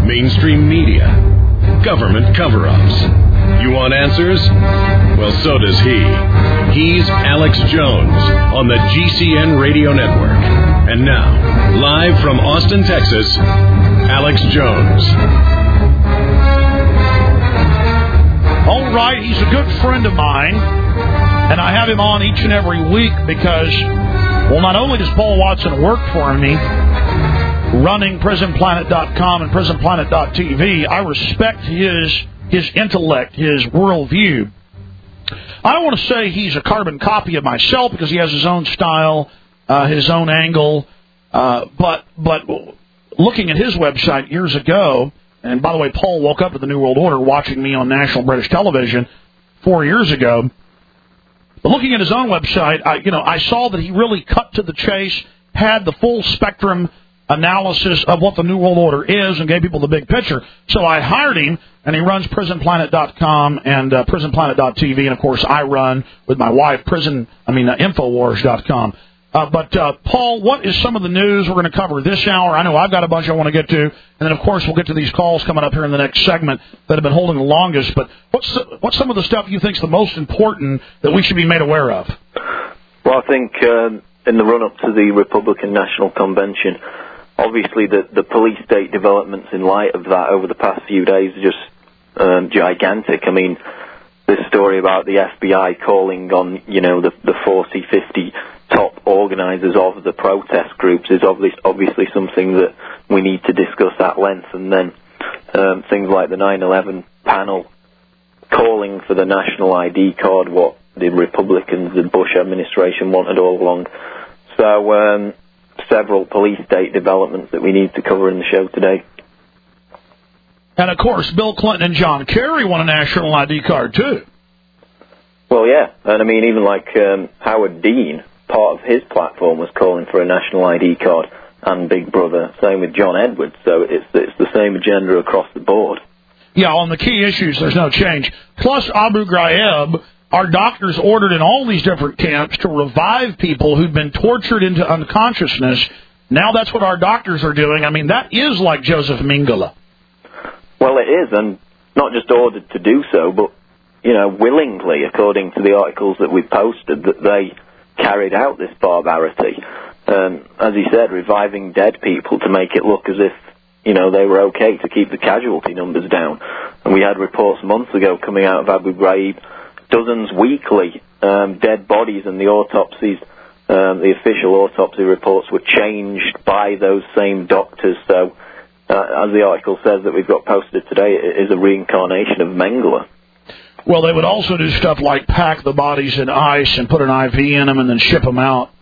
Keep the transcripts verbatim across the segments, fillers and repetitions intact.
mainstream media, government cover-ups. You want answers? Well, so does he. He's Alex Jones on the G C N Radio Network. And now, live from Austin, Texas, Alex Jones. All right, he's a good friend of mine, and I have him on each and every week because, well, not only does Paul Watson work for me, running prison planet dot com and prison planet dot t v, I respect his his intellect, his worldview. I don't want to say he's a carbon copy of myself because he has his own style, uh, his own angle, uh, but but looking at his website years ago, and by the way, Paul woke up to the New World Order watching me on national British television four years ago. But looking at his own website, I, you know, I saw that he really cut to the chase, had the full spectrum analysis of what the New World Order is, and gave people the big picture. So I hired him, and he runs prison planet dot com and uh, prison planet dot t v, and of course I run with my wife prison, I mean uh, infowars dot com. Uh, but uh, Paul, what is some of the news we're going to cover this hour? I know I've got a bunch I want to get to, and then of course we'll get to these calls coming up here in the next segment that have been holding the longest. But what's the, what's some of the stuff you think is the most important that we should be made aware of? Well, I think um, in the run-up to the Republican National Convention, obviously the, the police-state developments in light of that over the past few days are just um, gigantic. I mean, this story about the F B I calling on, you know, the, the forty, fifty top organisers of the protest groups is obviously, obviously something that we need to discuss at length. And then um, things like the nine eleven panel calling for the national I D card, what the Republicans, the Bush administration wanted all along. So um, several police-state developments that we need to cover in the show today. And, of course, Bill Clinton and John Kerry want a national I D card, too. Well, yeah. And, I mean, even like um, Howard Dean, part of his platform was calling for a national I D card and Big Brother. Same with John Edwards. So it's, it's the same agenda across the board. Yeah, on the key issues, there's no change. Plus, Abu Ghraib, our doctors ordered in all these different camps to revive people who'd been tortured into unconsciousness. Now that's what our doctors are doing. I mean, that is like Joseph Mengele. Well, it is, and not just ordered to do so, but, you know, willingly, according to the articles that we posted, that they carried out this barbarity. Um, as he said, reviving dead people to make it look as if, you know, they were okay to keep the casualty numbers down. And we had reports months ago coming out of Abu Ghraib, dozens weekly, um, dead bodies, and the autopsies, um, the official autopsy reports were changed by those same doctors. So, uh, as the article says that we've got posted today, it is a reincarnation of Mengele. Well, they would also do stuff like pack the bodies in ice and put an I V in them and then ship them out.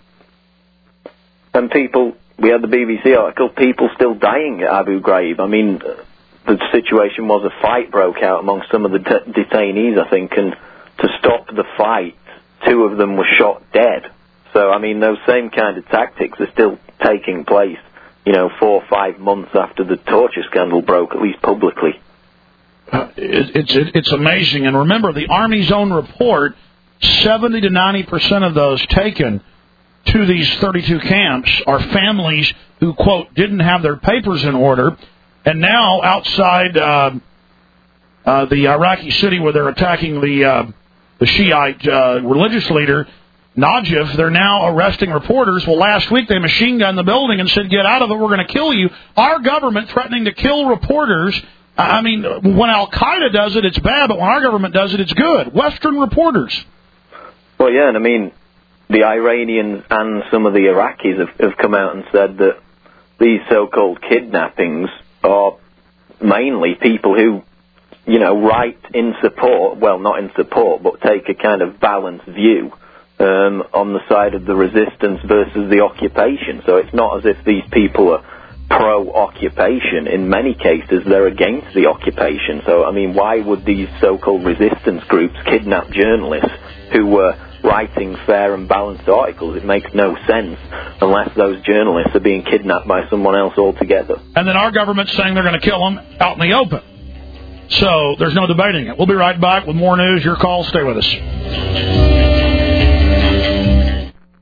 And people, we had the B B C article, people still dying at Abu Ghraib. I mean, the situation was a fight broke out among some of the de- detainees, I think, and to stop the fight, two of them were shot dead. So, I mean, those same kind of tactics are still taking place, you know, four or five months after the torture scandal broke, at least publicly. Uh, it, it's it, it's amazing. And remember, the Army's own report, seventy to ninety percent of those taken to these thirty-two camps are families who, quote, didn't have their papers in order, and now outside uh, uh, the Iraqi city where they're attacking the uh, the Shiite uh, religious leader, Najaf, they're now arresting reporters. Well, last week they machine gunned the building and said, get out of it, we're going to kill you. Our government threatening to kill reporters. I mean, when Al-Qaeda does it, it's bad, but when our government does it, it's good. Western reporters. Well, yeah, and I mean, the Iranians and some of the Iraqis have, have come out and said that these so-called kidnappings are mainly people who, you know, write in support, well, not in support, but take a kind of balanced view um, on the side of the resistance versus the occupation. So it's not as if these people are pro-occupation. In many cases, they're against the occupation. So, I mean, why would these so-called resistance groups kidnap journalists who were writing fair and balanced articles? It makes no sense unless those journalists are being kidnapped by someone else altogether. And then our government's saying they're going to kill them out in the open. So there's no debating it. We'll be right back with more news. Your call. Stay with us. Alex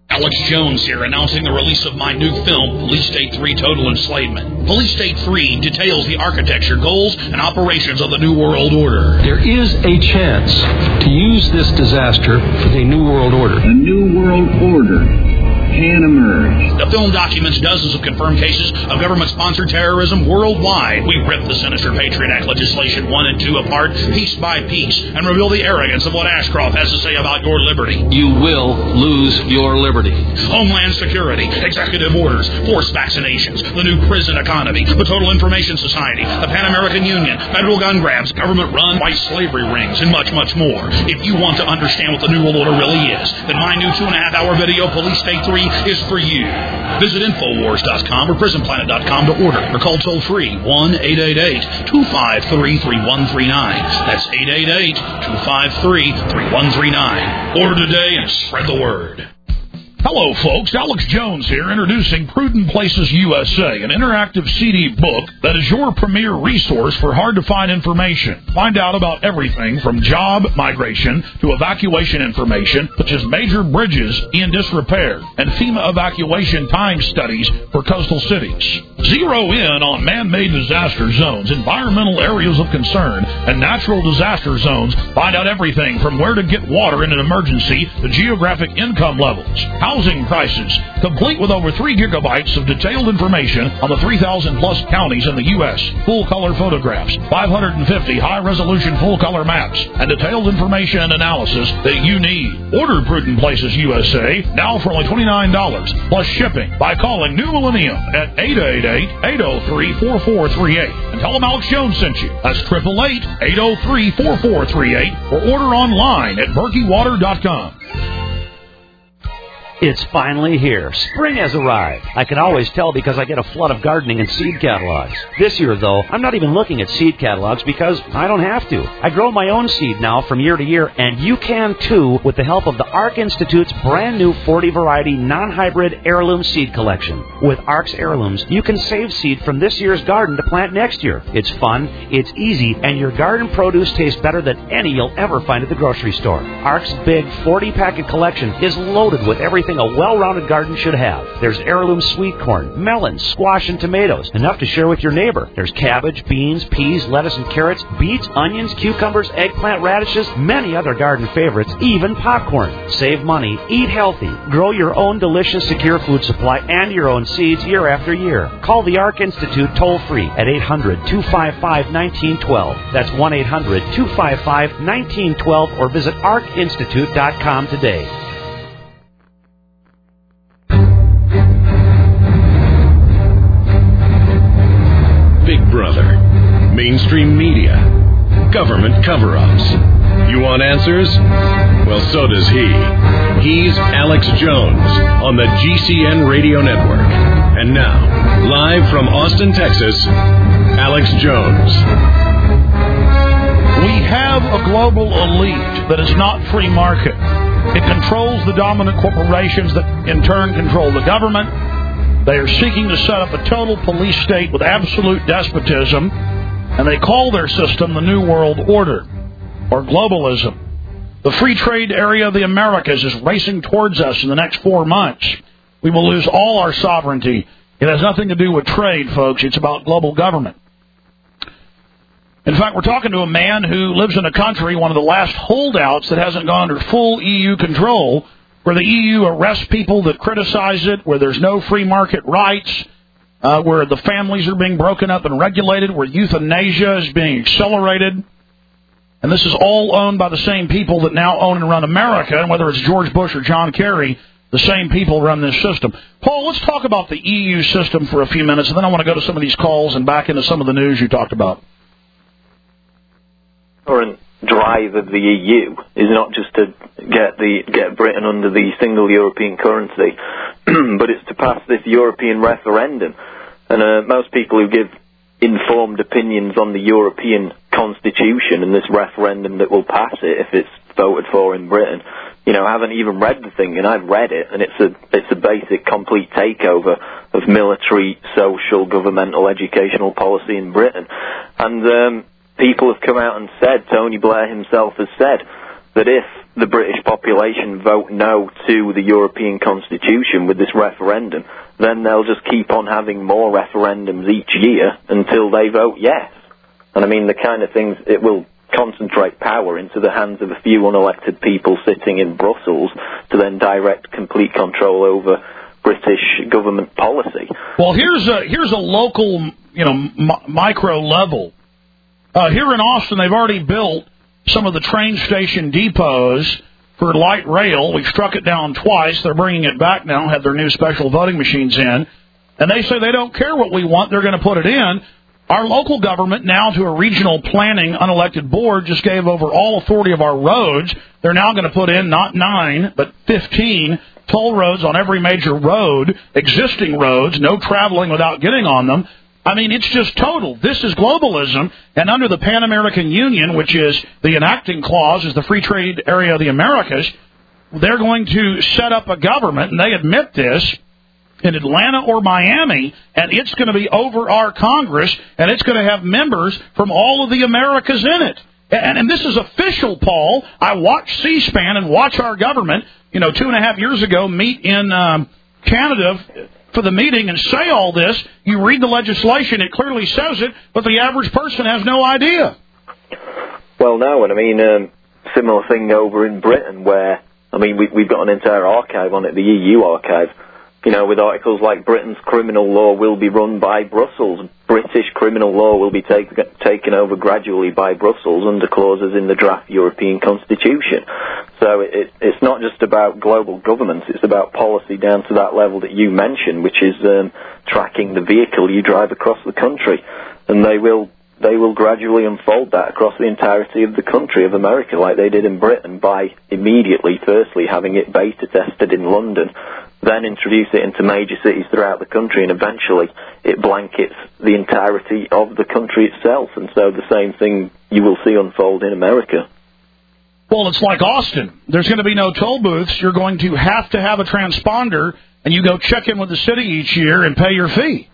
Jones here, announcing the release of my new film, Police State three Total Enslavement. Police State three details the architecture, goals, and operations of the New World Order. There is a chance to use this disaster for the New World Order. A New World Order can emerge. The film documents dozens of confirmed cases of government-sponsored terrorism worldwide. We rip the sinister Patriot Act legislation one and two apart, piece by piece, and reveal the arrogance of what Ashcroft has to say about your liberty. You will lose your liberty. Homeland Security, executive orders, forced vaccinations, the new prison economy, the Total Information Society, the Pan-American Union, federal gun grabs, government-run white slavery rings, and much, much more. If you want to understand what the New World Order really is, then my new two-and-a-half-hour video, Police State three, is for you. Visit Infowars dot com or Prison Planet dot com to order, or call toll-free one eight eight eight, two five three, three one three nine. That's eight eight eight, two five three, three one three nine. Order today and spread the word. Hello, folks. Alex Jones here, introducing Prudent Places U S A, an interactive C D book that is your premier resource for hard-to-find information. Find out about everything from job migration to evacuation information, such as major bridges in disrepair and FEMA evacuation time studies for coastal cities. Zero in on man-made disaster zones, environmental areas of concern, and natural disaster zones. Find out everything from where to get water in an emergency to geographic income levels, housing prices, complete with over three gigabytes of detailed information on the three thousand plus counties in the U S, full-color photographs, five hundred fifty high-resolution full-color maps, and detailed information and analysis that you need. Order Prudent Places U S A now for only twenty-nine dollars plus shipping by calling New Millennium at eight eight eight, eight oh three, four four three eight and tell them Alex Jones sent you. That's eight eight eight, eight oh three, four four three eight or order online at berkey water dot com. It's finally here. Spring has arrived. I can always tell because I get a flood of gardening and seed catalogs. This year, though, I'm not even looking at seed catalogs because I don't have to. I grow my own seed now from year to year, and you can too with the help of the ARC Institute's brand new forty variety non-hybrid heirloom seed collection. With ARC's heirlooms, you can save seed from this year's garden to plant next year. It's fun, it's easy, and your garden produce tastes better than any you'll ever find at the grocery store. ARC's big forty packet collection is loaded with everything a well-rounded garden should have. There's heirloom sweet corn, melons, squash, and tomatoes, enough to share with your neighbor. There's cabbage, beans, peas, lettuce, and carrots, beets, onions, cucumbers, eggplant, radishes, many other garden favorites, even popcorn. Save money, eat healthy, grow your own delicious, secure food supply and your own seeds year after year. Call the ARC Institute toll-free at eight hundred, two five five, one nine one two. That's one eight hundred, two five five, one nine one two or visit arc institute dot com today. Big Brother, mainstream media, government cover-ups. You want answers? Well, so does he. He's Alex Jones on the G C N Radio Network. And now, live from Austin, Texas, Alex Jones. We have a global elite that is not free market. It controls the dominant corporations that in turn control the government. They are seeking to set up a total police state with absolute despotism, and they call their system the New World Order, or globalism. The free trade area of the Americas is racing towards us in the next four months. We will lose all our sovereignty. It has nothing to do with trade, folks. It's about global government. In fact, we're talking to a man who lives in a country, one of the last holdouts that hasn't gone under full E U control, where the E U arrests people that criticize it, where there's no free market rights, uh, where the families are being broken up and regulated, where euthanasia is being accelerated. And this is all owned by the same people that now own and run America, and whether it's George Bush or John Kerry, the same people run this system. Paul, let's talk about the E U system for a few minutes, and then I want to go to some of these calls and back into some of the news you talked about. Current drive of the E U is not just to get the get Britain under the single European currency, but it's to pass this European referendum. And uh, most people who give informed opinions on the European Constitution and this referendum that will pass it if it's voted for in Britain, you know, haven't even read the thing, and I've read it, and it's a it's a basic, complete takeover of military, social, governmental, educational policy in Britain. And um, people have come out and said, Tony Blair himself has said, that if the British population vote no to the European Constitution with this referendum, then they'll just keep on having more referendums each year until they vote yes. And I mean, the kind of things, it will concentrate power into the hands of a few unelected people sitting in Brussels to then direct complete control over British government policy. Well, here's a here's a local, you know, m- micro level. Uh, here in Austin, they've already built some of the train station depots for light rail. We've struck it down twice. They're bringing it back now, have their new special voting machines in. And they say they don't care what we want. They're going to put it in. Our local government, now to a regional planning unelected board, just gave over all authority of our roads. They're now going to put in not nine, but fifteen toll roads on every major road, existing roads, no traveling without getting on them. I mean, it's just total. This is globalism, and under the Pan American Union, which is the enacting clause, is the free trade area of the Americas, they're going to set up a government, and they admit this, in Atlanta or Miami, and it's going to be over our Congress, and it's going to have members from all of the Americas in it. And, and this is official, Paul. I watch C-SPAN and watch our government, you know, two and a half years ago, meet in um, Canada for the meeting and say all this. You read the legislation, it clearly says it, but the average person has no idea. Well, no, and I mean, um, similar thing over in Britain where, I mean, we, we've got an entire archive on it, the E U archive, you know, with articles like Britain's criminal law will be run by Brussels. British criminal law will be take, taken over gradually by Brussels under clauses in the draft European Constitution. So it, it's not just about global governments, it's about policy down to that level that you mentioned, which is um, tracking the vehicle you drive across the country. And they will they will gradually unfold that across the entirety of the country of America, like they did in Britain, by immediately, firstly, having it beta tested in London, then introduce it into major cities throughout the country, and eventually it blankets the entirety of the country itself. And so the same thing you will see unfold in America. Well, it's like Austin. There's going to be no toll booths. You're going to have to have a transponder, and you go check in with the city each year and pay your fee.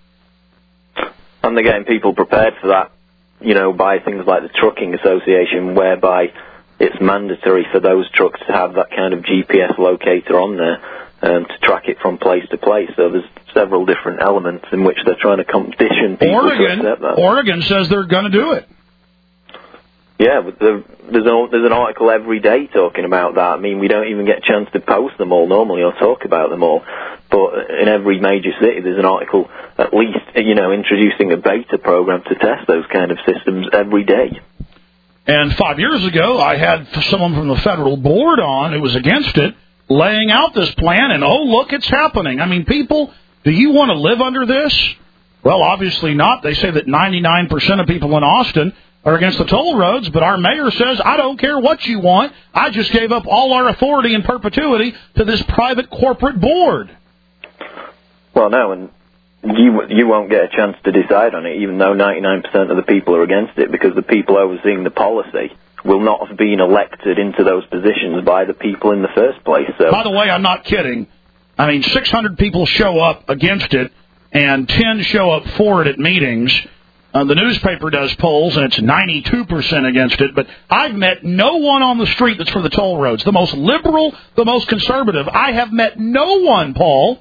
And they're getting people prepared for that, you know, by things like the Trucking Association, whereby it's mandatory for those trucks to have that kind of G P S locator on there um, to track it from place to place. So there's several different elements in which they're trying to condition people Oregon, to accept that. Oregon says they're going to do it. Yeah, but there's, a, there's an article every day talking about that. I mean, we don't even get a chance to post them all normally or talk about them all. But in every major city, there's an article at least, you know, introducing a beta program to test those kind of systems every day. And five years ago, I had someone from the federal board on who was against it, laying out this plan, and oh, look, it's happening. I mean, people, do you want to live under this? Well, obviously not. They say that ninety-nine percent of people in Austin are against the toll roads, but our mayor says, I don't care what you want. I just gave up all our authority in perpetuity to this private corporate board. Well, no, and you you won't get a chance to decide on it, even though ninety-nine percent of the people are against it, because the people overseeing the policy will not have been elected into those positions by the people in the first place. So, by the way, I'm not kidding. I mean, six hundred people show up against it, and ten show up for it at meetings. Uh, the newspaper does polls, and it's ninety-two percent against it. But I've met no one on the street that's for the toll roads. The most liberal, the most conservative. I have met no one, Paul.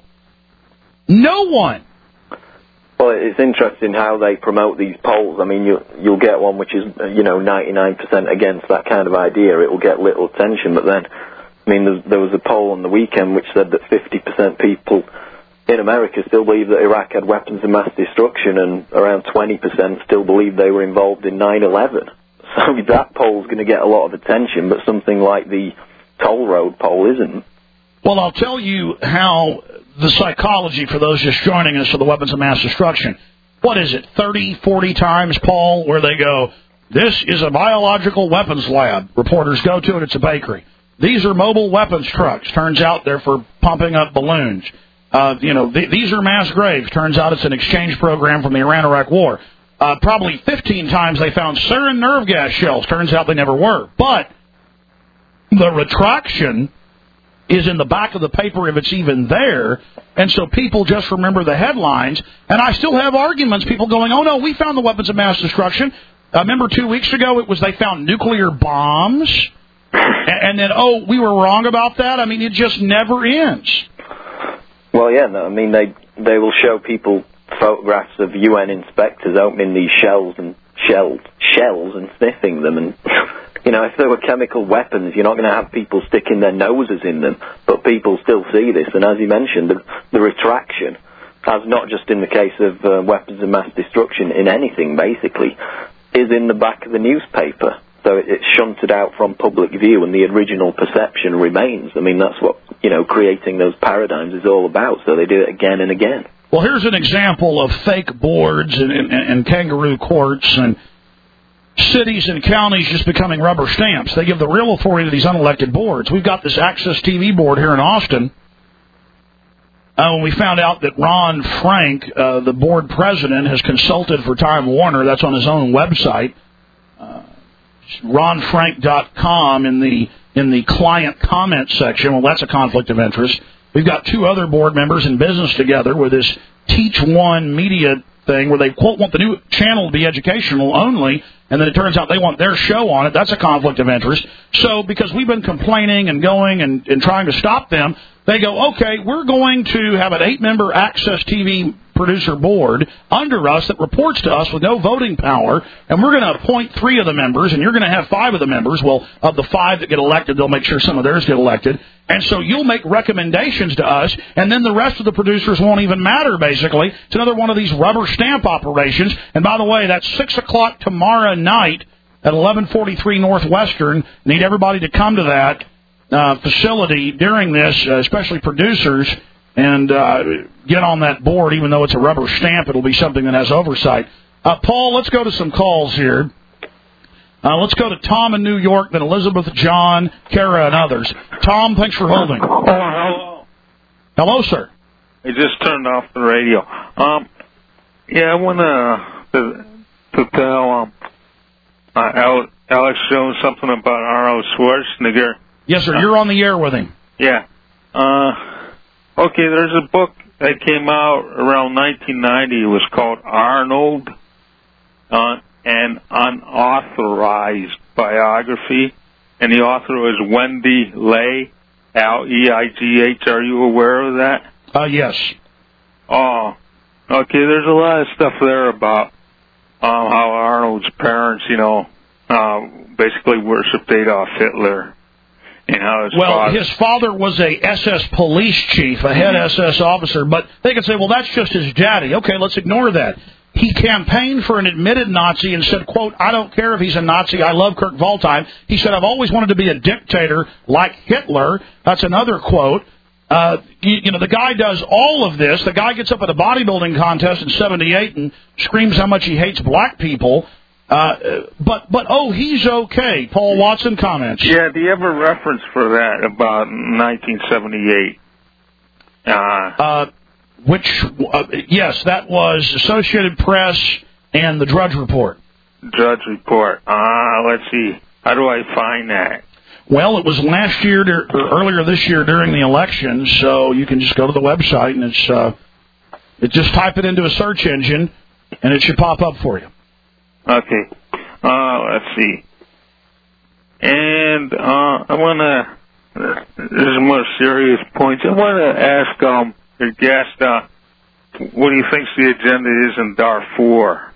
No one. Well, it's interesting how they promote these polls. I mean, you, you'll get one which is, you know, ninety-nine percent against that kind of idea. It will get little attention. But then, I mean, there was a poll on the weekend which said that fifty percent people in America still believe that Iraq had weapons of mass destruction, and around twenty percent still believe they were involved in nine eleven. So that poll's going to get a lot of attention, but something like the toll road poll isn't. Well, I'll tell you how the psychology for those just joining us for the weapons of mass destruction. What is it, thirty, forty times, Paul, where they go, this is a biological weapons lab. Reporters go to it, it's a bakery. These are mobile weapons trucks. Turns out they're for pumping up balloons. Uh, you know, th- these are mass graves. Turns out it's an exchange program from the Iran-Iraq war. Uh, probably fifteen times they found sarin nerve gas shells. Turns out they never were. But the retraction is in the back of the paper if it's even there, and so people just remember the headlines. And I still have arguments, people going, oh, no, we found the weapons of mass destruction. Uh, remember two weeks ago it was they found nuclear bombs. and then, oh, we were wrong about that? I mean, it just never ends. Well, yeah, no, I mean, they they will show people photographs of U N inspectors opening these shells and shells, shells and sniffing them. And, you know, if there were chemical weapons, you're not going to have people sticking their noses in them. But people still see this. And as you mentioned, the, the retraction, as not just in the case of uh, weapons of mass destruction, in anything, basically, is in the back of the newspaper. So it, it's shunted out from public view, and the original perception remains. I mean, that's what, you know, creating those paradigms is all about. So they do it again and again. Well, here's an example of fake boards and, and, and kangaroo courts and cities and counties just becoming rubber stamps. They give the real authority to these unelected boards. We've got this Access T V board here in Austin. Uh, when we found out that Ron Frank, uh, the board president, has consulted for Time Warner, that's on his own website, uh, ron frank dot com in the in the client comment section. Well, that's a conflict of interest. We've got two other board members in business together with this Teach One media thing where they, quote, want the new channel to be educational only, and then it turns out they want their show on it. That's a conflict of interest. So because we've been complaining and going and, and trying to stop them, they go, okay, we're going to have an eight-member Access T V producer board under us that reports to us with no voting power, and we're going to appoint three of the members, and you're going to have five of the members. Well, of the five that get elected, they'll make sure some of theirs get elected. And so you'll make recommendations to us, and then the rest of the producers won't even matter, basically. It's another one of these rubber stamp operations. And by the way, that's six o'clock tomorrow night at eleven forty-three Northwestern. Need everybody to come to that uh, facility during this, uh, especially producers, and uh, get on that board. Even though it's a rubber stamp, it'll be something that has oversight. Uh, Paul, let's go to some calls here. Uh, let's go to Tom in New York, then Elizabeth, John, Kara, and others. Tom, thanks for holding. Oh, hello. Hello, sir. I just turned off the radio. Um, yeah, I want to to tell um, uh, Alex Jones something about Arnold Schwarzenegger. Yes, sir. You're on the air with him. Yeah. Uh, okay, there's a book that came out around nineteen ninety. It was called Arnold, uh, an unauthorized biography, and the author was Wendy Leigh, L E I G H. Are you aware of that? Uh, yes. Oh, okay, there's a lot of stuff there about um, how Arnold's parents, you know, uh, basically worshipped Adolf Hitler. And how his well, father... his father was a S S police chief, a head mm-hmm. S S officer, but they could say, well, that's just his daddy. Okay, let's ignore that. He campaigned for an admitted Nazi and said, quote, I don't care if he's a Nazi. I love Kurt Waldheim. He said, I've always wanted to be a dictator like Hitler. That's another quote. Uh, you, you know, the guy does all of this. The guy gets up at a bodybuilding contest in seventy-eight and screams how much he hates black people. Uh, but, but oh, he's okay. Paul Watson comments. Yeah, do you have a reference for that about nineteen seventy-eight? Uh, uh Which, uh, yes, that was Associated Press and the Drudge Report. Drudge Report. Ah, uh, let's see. How do I find that? Well, it was last year, or earlier this year during the election, so you can just go to the website and it's, uh, it just type it into a search engine and it should pop up for you. Okay. Uh, let's see. And, uh, I want to, uh, there's more serious points. I want to ask, um, your guest, uh, what do you think the agenda is in Darfur,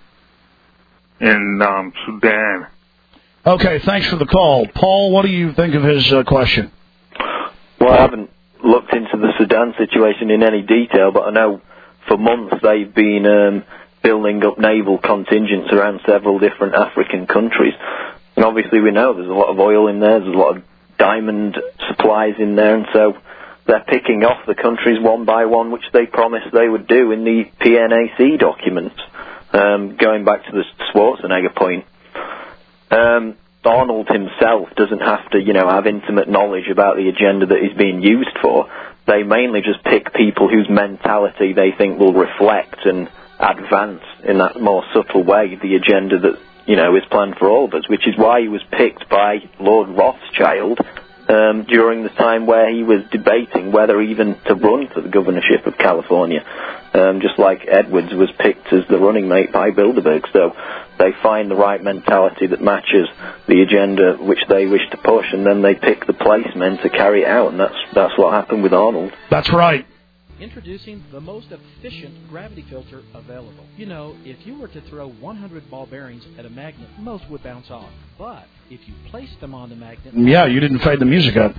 in um, Sudan? Okay, thanks for the call. Paul, what do you think of his uh, question? Well, I haven't looked into the Sudan situation in any detail, but I know for months they've been um, building up naval contingents around several different African countries. And obviously we know there's a lot of oil in there, there's a lot of diamond supplies in there, and so they're picking off the countries one by one, which they promised they would do in the P N A C documents. Um, going back to the Schwarzenegger point, um, Arnold himself doesn't have to, you know, have intimate knowledge about the agenda that he's being used for. They mainly just pick people whose mentality they think will reflect and advance in that more subtle way the agenda that, you know, is planned for all of us, which is why he was picked by Lord Rothschild Um, during the time where he was debating whether even to run for the governorship of California, um, just like Edwards was picked as the running mate by Bilderberg. So they find the right mentality that matches the agenda which they wish to push, and then they pick the placemen to carry it out, and that's that's what happened with Arnold. That's right. Introducing the most efficient gravity filter available. You know, if you were to throw one hundred ball bearings at a magnet, most would bounce off. But if you place them on the magnet... Yeah, you didn't fade the music up.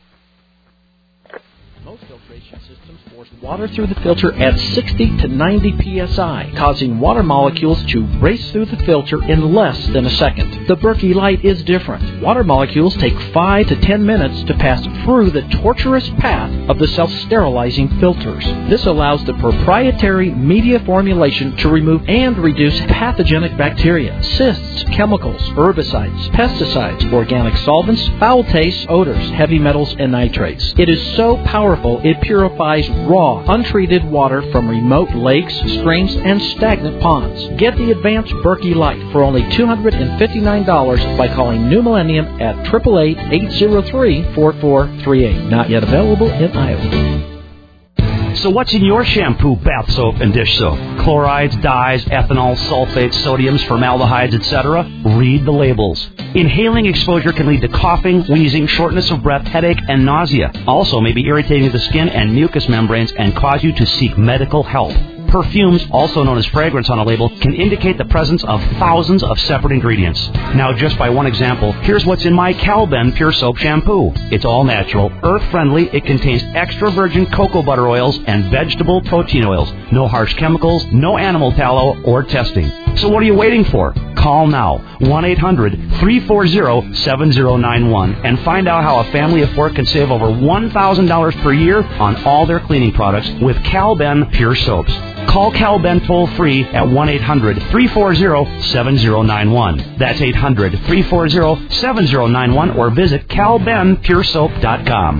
Most filtration systems force water through the filter at sixty to ninety P S I, causing water molecules to race through the filter in less than a second. The Berkey Light is different. Water molecules take five to ten minutes to pass through the tortuous path of the self-sterilizing filters. This allows the proprietary media formulation to remove and reduce pathogenic bacteria, cysts, chemicals, herbicides, pesticides, organic solvents, foul tastes, odors, heavy metals, and nitrates. It is so powerful it purifies raw, untreated water from remote lakes, streams, and stagnant ponds. Get the advanced Berkey Light for only two hundred fifty-nine dollars by calling New Millennium at eight eight eight, eight zero three, four four three eight. Not yet available in Iowa. So what's in your shampoo, bath soap, and dish soap? Chlorides, dyes, ethanol, sulfates, sodiums, formaldehydes, et cetera? Read the labels. Inhaling exposure can lead to coughing, wheezing, shortness of breath, headache, and nausea. Also may be irritating to the skin and mucous membranes and cause you to seek medical help. Perfumes, also known as fragrance on a label, can indicate the presence of thousands of separate ingredients. Now, just by one example, here's what's in my Calben Pure Soap Shampoo. It's all natural, earth-friendly. It contains extra virgin cocoa butter oils and vegetable protein oils. No harsh chemicals, no animal tallow, or testing. So what are you waiting for? Call now, one eight hundred, three four zero, seven zero nine one, and find out how a family of four can save over one thousand dollars per year on all their cleaning products with Calben Pure Soaps. Call Calben toll-free at one eight hundred, three four zero, seven zero nine one. That's eight hundred, three four zero, seven zero nine one, or visit cal ben pure soap dot com.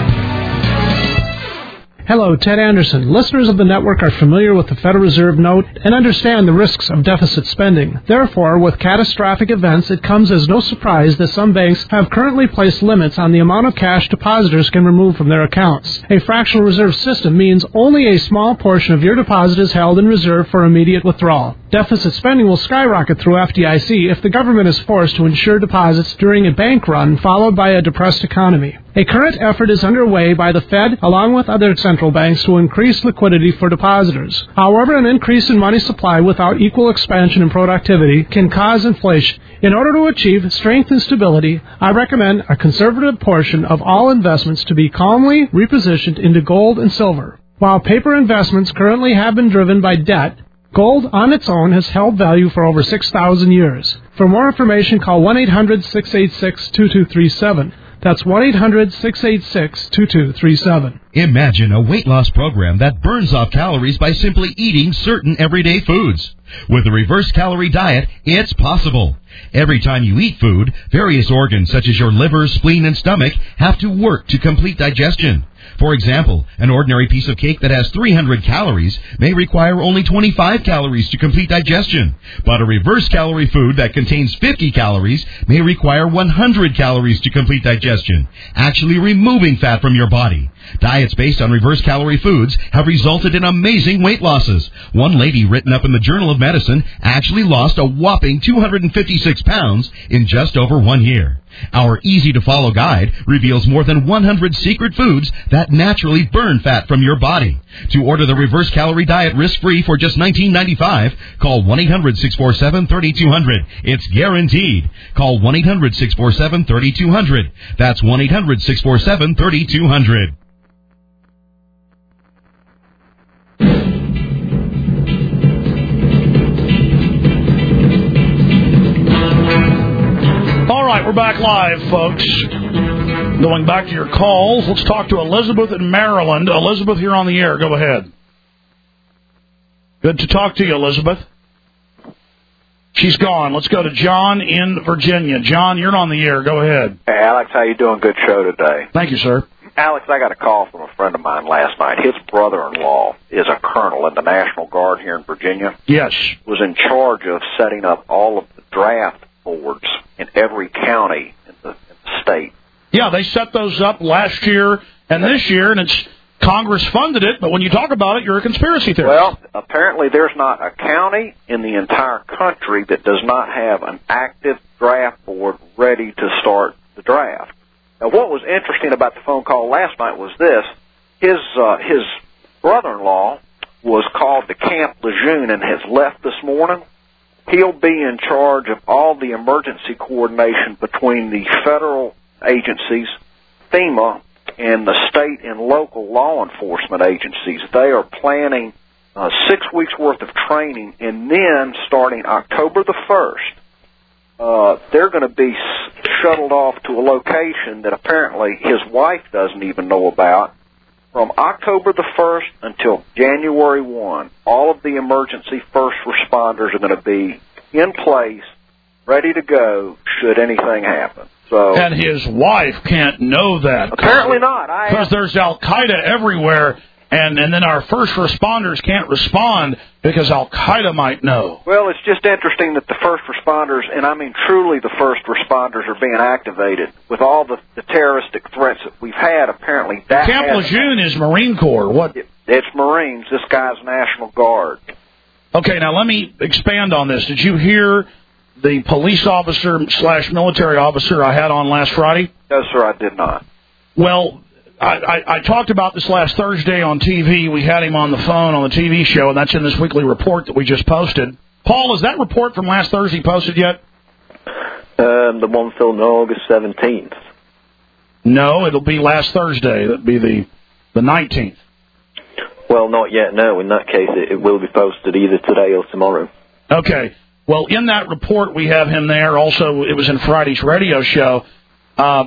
Hello, Ted Anderson. Listeners of the network are familiar with the Federal Reserve note and understand the risks of deficit spending. Therefore, with catastrophic events, it comes as no surprise that some banks have currently placed limits on the amount of cash depositors can remove from their accounts. A fractional reserve system means only a small portion of your deposit is held in reserve for immediate withdrawal. Deficit spending will skyrocket through F D I C if the government is forced to insure deposits during a bank run followed by a depressed economy. A current effort is underway by the Fed, along with other central banks, to increase liquidity for depositors. However, an increase in money supply without equal expansion in productivity can cause inflation. In order to achieve strength and stability, I recommend a conservative portion of all investments to be calmly repositioned into gold and silver. While paper investments currently have been driven by debt, gold on its own has held value for over six thousand years. For more information, call one eight hundred, six eight six, two two three seven. That's one eight hundred, six eight six, two two three seven. Imagine a weight loss program that burns off calories by simply eating certain everyday foods. With a reverse calorie diet, it's possible. Every time you eat food, various organs such as your liver, spleen, and stomach have to work to complete digestion. For example, an ordinary piece of cake that has three hundred calories may require only twenty-five calories to complete digestion. But a reverse calorie food that contains fifty calories may require one hundred calories to complete digestion, actually removing fat from your body. Diets based on reverse calorie foods have resulted in amazing weight losses. One lady written up in the Journal of Medicine actually lost a whopping two hundred fifty-six pounds in just over one year. Our easy-to-follow guide reveals more than one hundred secret foods that naturally burn fat from your body. To order the reverse calorie diet risk-free for just nineteen ninety-five dollars, call one eight hundred, six four seven, three two zero zero. It's guaranteed. Call one eight hundred, six four seven, three two zero zero. That's one eight hundred, six four seven, three two zero zero. All right, we're back live, folks. Going back to your calls, let's talk to Elizabeth in Maryland. Elizabeth, you're on the air. Go ahead. Good to talk to you, Elizabeth. She's gone. Let's go to John in Virginia. John, you're on the air. Go ahead. Hey, Alex, how you doing? Good show today. Thank you, sir. Alex, I got a call from a friend of mine last night. His brother-in-law is a colonel in the National Guard here in Virginia. Yes. Was in charge of setting up all of the draft boards in every county in the, in the state. Yeah, they set those up last year and this year, and it's Congress funded it, but when you talk about it, you're a conspiracy theorist. Well, apparently there's not a county in the entire country that does not have an active draft board ready to start the draft. Now, what was interesting about the phone call last night was this. His, uh, his brother-in-law was called to Camp Lejeune and has left this morning. He'll be in charge of all the emergency coordination between the federal agencies, FEMA, and the state and local law enforcement agencies. They are planning uh, six weeks' worth of training, and then starting October the first, uh, they're going to be shuttled off to a location that apparently his wife doesn't even know about. From October the first until January first, all of the emergency first responders are going to be in place, ready to go should anything happen. So, and his wife can't know that. Apparently not. Because there's Al-Qaeda everywhere, and, and then our first responders can't respond because Al-Qaeda might know. Well, it's just interesting that the first responders, and I mean truly the first responders, are being activated. With all the, the terroristic threats that we've had, apparently that Camp Lejeune is Marine Corps. What? It, it's Marines. This guy's National Guard. Okay, now let me expand on this. Did you hear the police officer slash military officer I had on last Friday? No, sir, I did not. Well, I, I, I talked about this last Thursday on T V. We had him on the phone on the T V show, and that's in this weekly report that we just posted. Paul, is that report from last Thursday posted yet? Um, the one filmed on August seventeenth. No, it'll be last Thursday. That'll be the, the nineteenth. Well, not yet, no. In that case, it, it will be posted either today or tomorrow. Okay. Well, in that report, we have him there. Also, it was in Friday's radio show. Uh,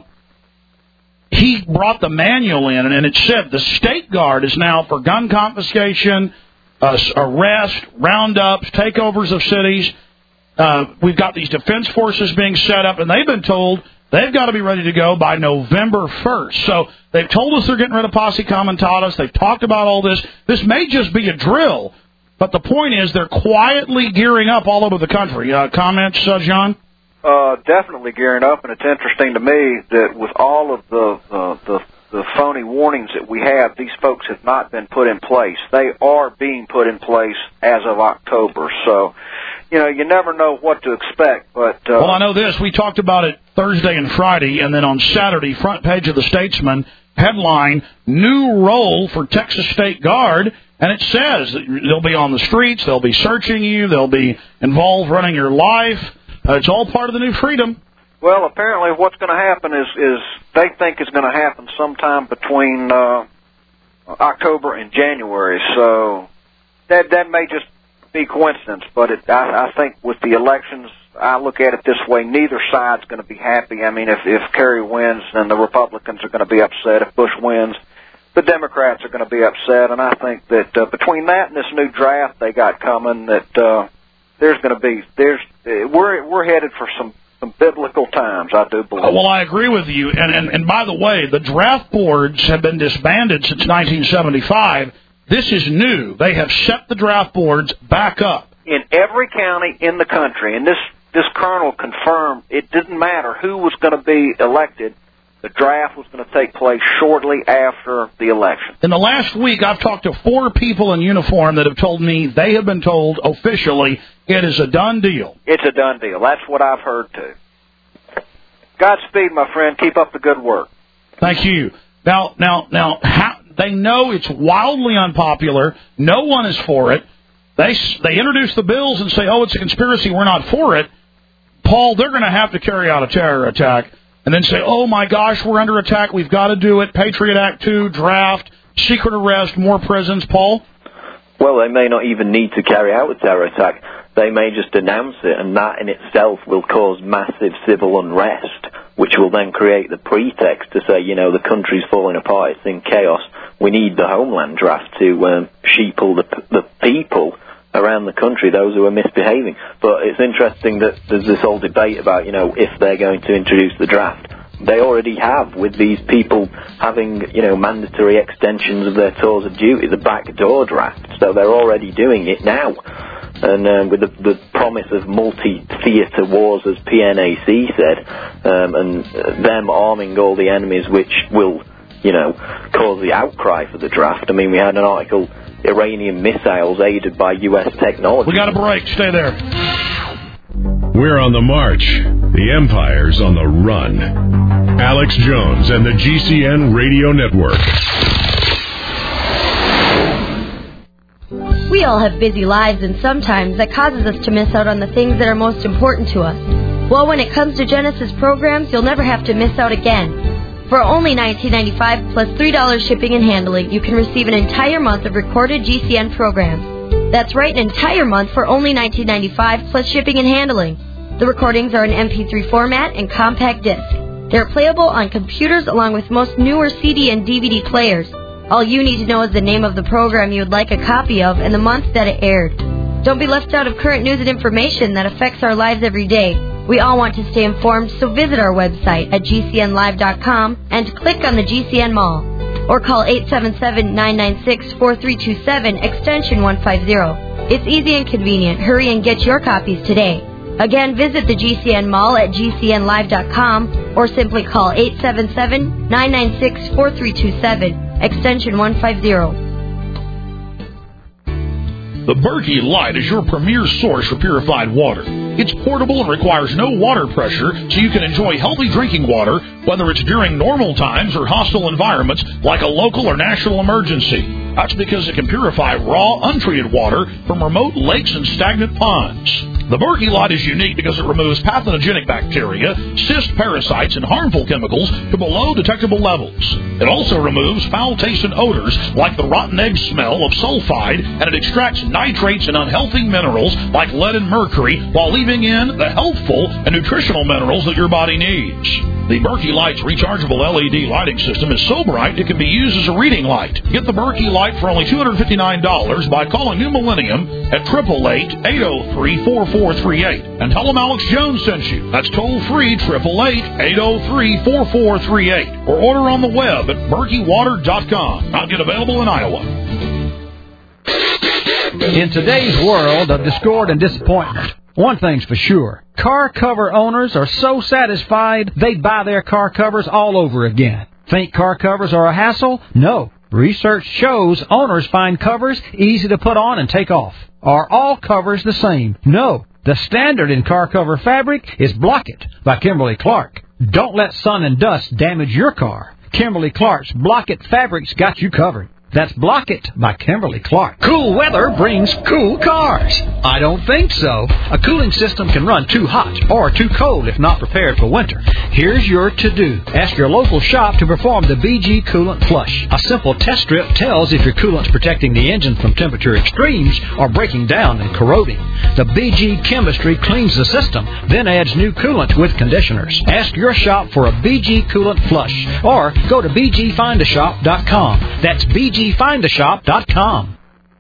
he brought the manual in, and it said the State Guard is now for gun confiscation, uh, arrest, roundups, takeovers of cities. Uh, we've got these defense forces being set up, and they've been told they've got to be ready to go by November first. So they've told us they're getting rid of Posse Comitatus. They've talked about all this. This may just be a drill. But the point is, they're quietly gearing up all over the country. Uh, comments, uh, John? Uh, definitely gearing up, and it's interesting to me that with all of the, uh, the the phony warnings that we have, these folks have not been put in place. They are being put in place as of October. So, you know, you never know what to expect. But uh, well, I know this. We talked about it Thursday and Friday, and then on Saturday, front page of the Statesman, headline, New Role for Texas State Guard. And it says that they'll be on the streets, they'll be searching you, they'll be involved running your life. Uh, it's all part of the new freedom. Well, apparently what's going to happen is, is they think it's going to happen sometime between uh, October and January. So that that may just be coincidence, but it, I, I think with the elections, I look at it this way, neither side's going to be happy. I mean, if, if Kerry wins, then the Republicans are going to be upset. If Bush wins, the Democrats are going to be upset, and I think that uh, between that and this new draft they got coming, that uh, there's going to be there's uh, we're we're headed for some, some biblical times. I do believe. Well, I agree with you, and, and and by the way, the draft boards have been disbanded since nineteen seventy-five. This is new. They have set the draft boards back up in every county in the country, and this this colonel confirmed it didn't matter who was going to be elected. The draft was going to take place shortly after the election. In the last week, I've talked to four people in uniform that have told me they have been told officially it is a done deal. It's a done deal. That's what I've heard, too. Godspeed, my friend. Keep up the good work. Thank you. Now, now, now, how, they know it's wildly unpopular. No one is for it. They, they introduce the bills and say, oh, it's a conspiracy. We're not for it. Paul, they're going to have to carry out a terror attack. And then say, oh, my gosh, we're under attack. We've got to do it. Patriot Act two, draft, secret arrest, more prisons. Paul? Well, they may not even need to carry out a terror attack. They may just announce it, and that in itself will cause massive civil unrest, which will then create the pretext to say, you know, the country's falling apart. It's in chaos. We need the Homeland Draft to um, sheeple the, the people around the country, those who are misbehaving. But it's interesting that there's this whole debate about, you know, if they're going to introduce the draft. They already have, with these people having, you know, mandatory extensions of their tours of duty, the backdoor draft. So they're already doing it now. And um, with the, the promise of multi-theatre wars, as P N A C said, um, and uh, them arming all the enemies which will you know, caused the outcry for the draft. I mean, we had an article, Iranian missiles aided by U S technology. We got a break. Stay there. We're on the march. The Empire's on the run. Alex Jones and the G C N Radio Network. We all have busy lives, and sometimes that causes us to miss out on the things that are most important to us. Well, when it comes to Genesis programs, you'll never have to miss out again. For only nineteen ninety-five dollars plus three dollars shipping and handling, you can receive an entire month of recorded G C N programs. That's right, an entire month for only nineteen ninety-five dollars plus shipping and handling. The recordings are in M P three format and compact disc. They're playable on computers along with most newer C D and D V D players. All you need to know is the name of the program you would like a copy of and the month that it aired. Don't be left out of current news and information that affects our lives every day. We all want to stay informed, so visit our website at G C N live dot com and click on the G C N Mall. Or call eight seven seven, nine nine six, four three two seven, extension one fifty. It's easy and convenient. Hurry and get your copies today. Again, visit the G C N Mall at G C N live dot com or simply call eight seven seven, nine nine six, four three two seven, extension one fifty. The Berkey Light is your premier source for purified water. It's portable and requires no water pressure, so you can enjoy healthy drinking water, whether it's during normal times or hostile environments like a local or national emergency. That's because it can purify raw, untreated water from remote lakes and stagnant ponds. The Berkey Light is unique because it removes pathogenic bacteria, cyst parasites, and harmful chemicals to below detectable levels. It also removes foul taste and odors like the rotten egg smell of sulfide, and it extracts nitrates and unhealthy minerals like lead and mercury while leaving in the healthful and nutritional minerals that your body needs. The Berkey Light's rechargeable L E D lighting system is so bright it can be used as a reading light. Get the Berkey Light for only two hundred fifty-nine dollars by calling New Millennium at eight eight eight, eight oh three, four four three eight. And tell them Alex Jones sent you. That's toll free, eight eight eight, eight oh three, four four three eight. Or order on the web at berkey water dot com. Not yet available in Iowa. In today's world of discord and disappointment, one thing's for sure. Car cover owners are so satisfied they'd buy their car covers all over again. Think car covers are a hassle? No. Research shows owners find covers easy to put on and take off. Are all covers the same? No. The standard in car cover fabric is Block-It by Kimberly Clark. Don't let sun and dust damage your car. Kimberly Clark's Block-It fabric's got you covered. That's Block-It by Kimberly Clark. Cool weather brings cool cars. I don't think so. A cooling system can run too hot or too cold if not prepared for winter. Here's your to-do. Ask your local shop to perform the B G Coolant Flush. A simple test strip tells if your coolant's protecting the engine from temperature extremes or breaking down and corroding. The B G chemistry cleans the system, then adds new coolant with conditioners. Ask your shop for a B G Coolant Flush or go to b g find a shop dot com. That's B G find a shop dot com.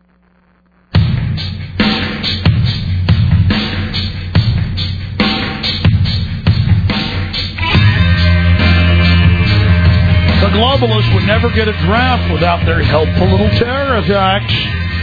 The globalists would never get a draft without their helpful little terror attacks.